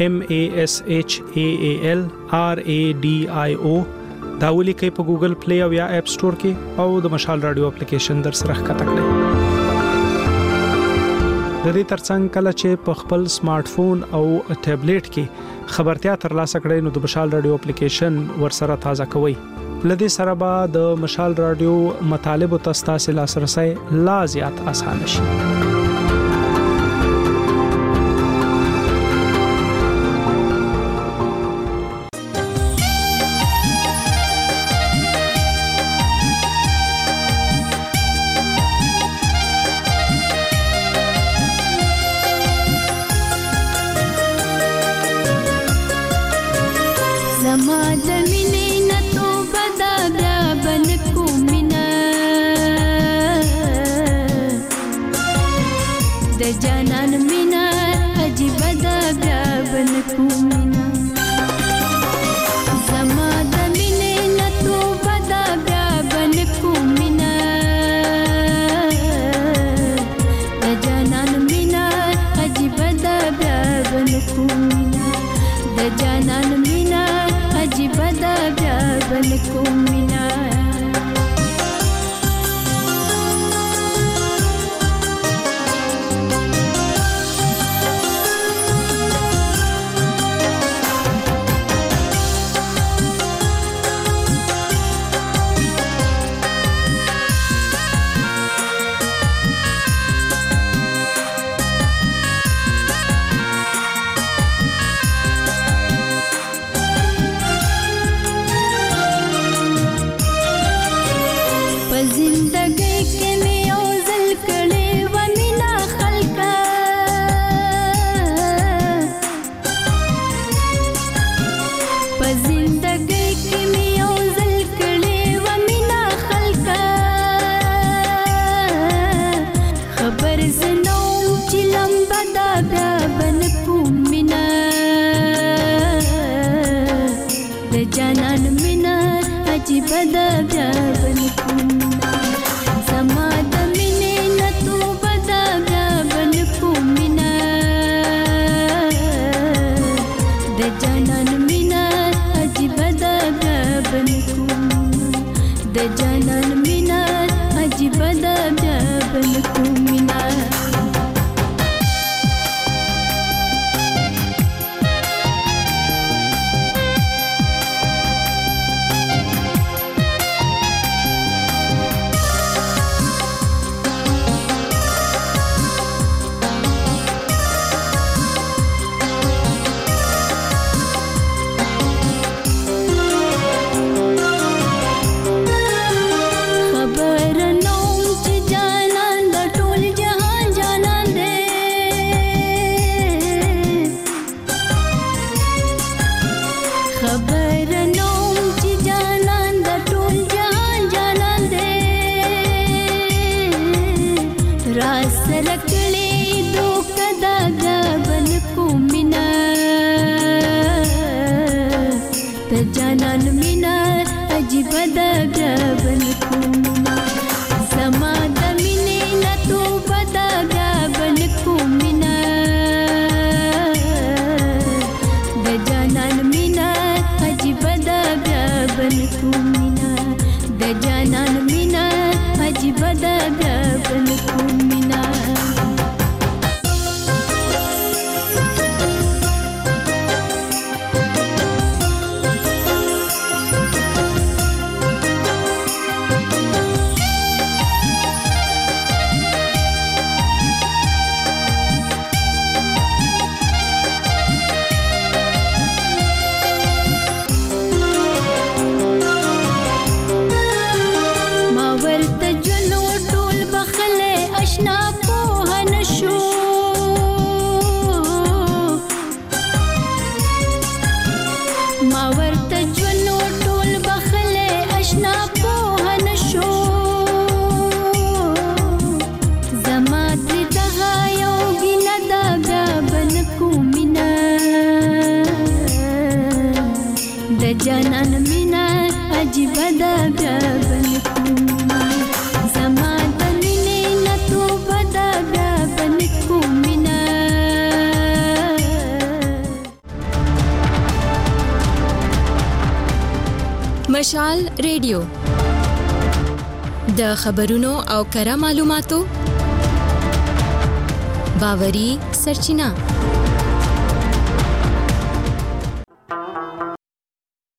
MASHALRADIO دا ولیکئ په ګوګل پلی او یا اپ سٹور کې او د مشال رادیو اپلیکیشن در سره ښکته کړئ. د دې ترڅنګ کله چې په خپل سمارټ فون او ټابلیټ کې خبرتیا ترلاسه کړئ نو د مشال رادیو اپلیکیشن ورسره تازه کوئ. لدې سره به د مشال رادیو مطالب او تاسو لاسرسي لا زیات اسانه شي. ما ورته ژوندو ټول بخله آشنا په نشو زما تر دغه یو ګینه دا بیا بن کومینا د جانان مینا عجیب دا بیا بن کومینا زما د مینې نه تو بدا بیا بن کومینا. مشال ریډیو د خبرونو او کره معلوماتو باوري سرچینه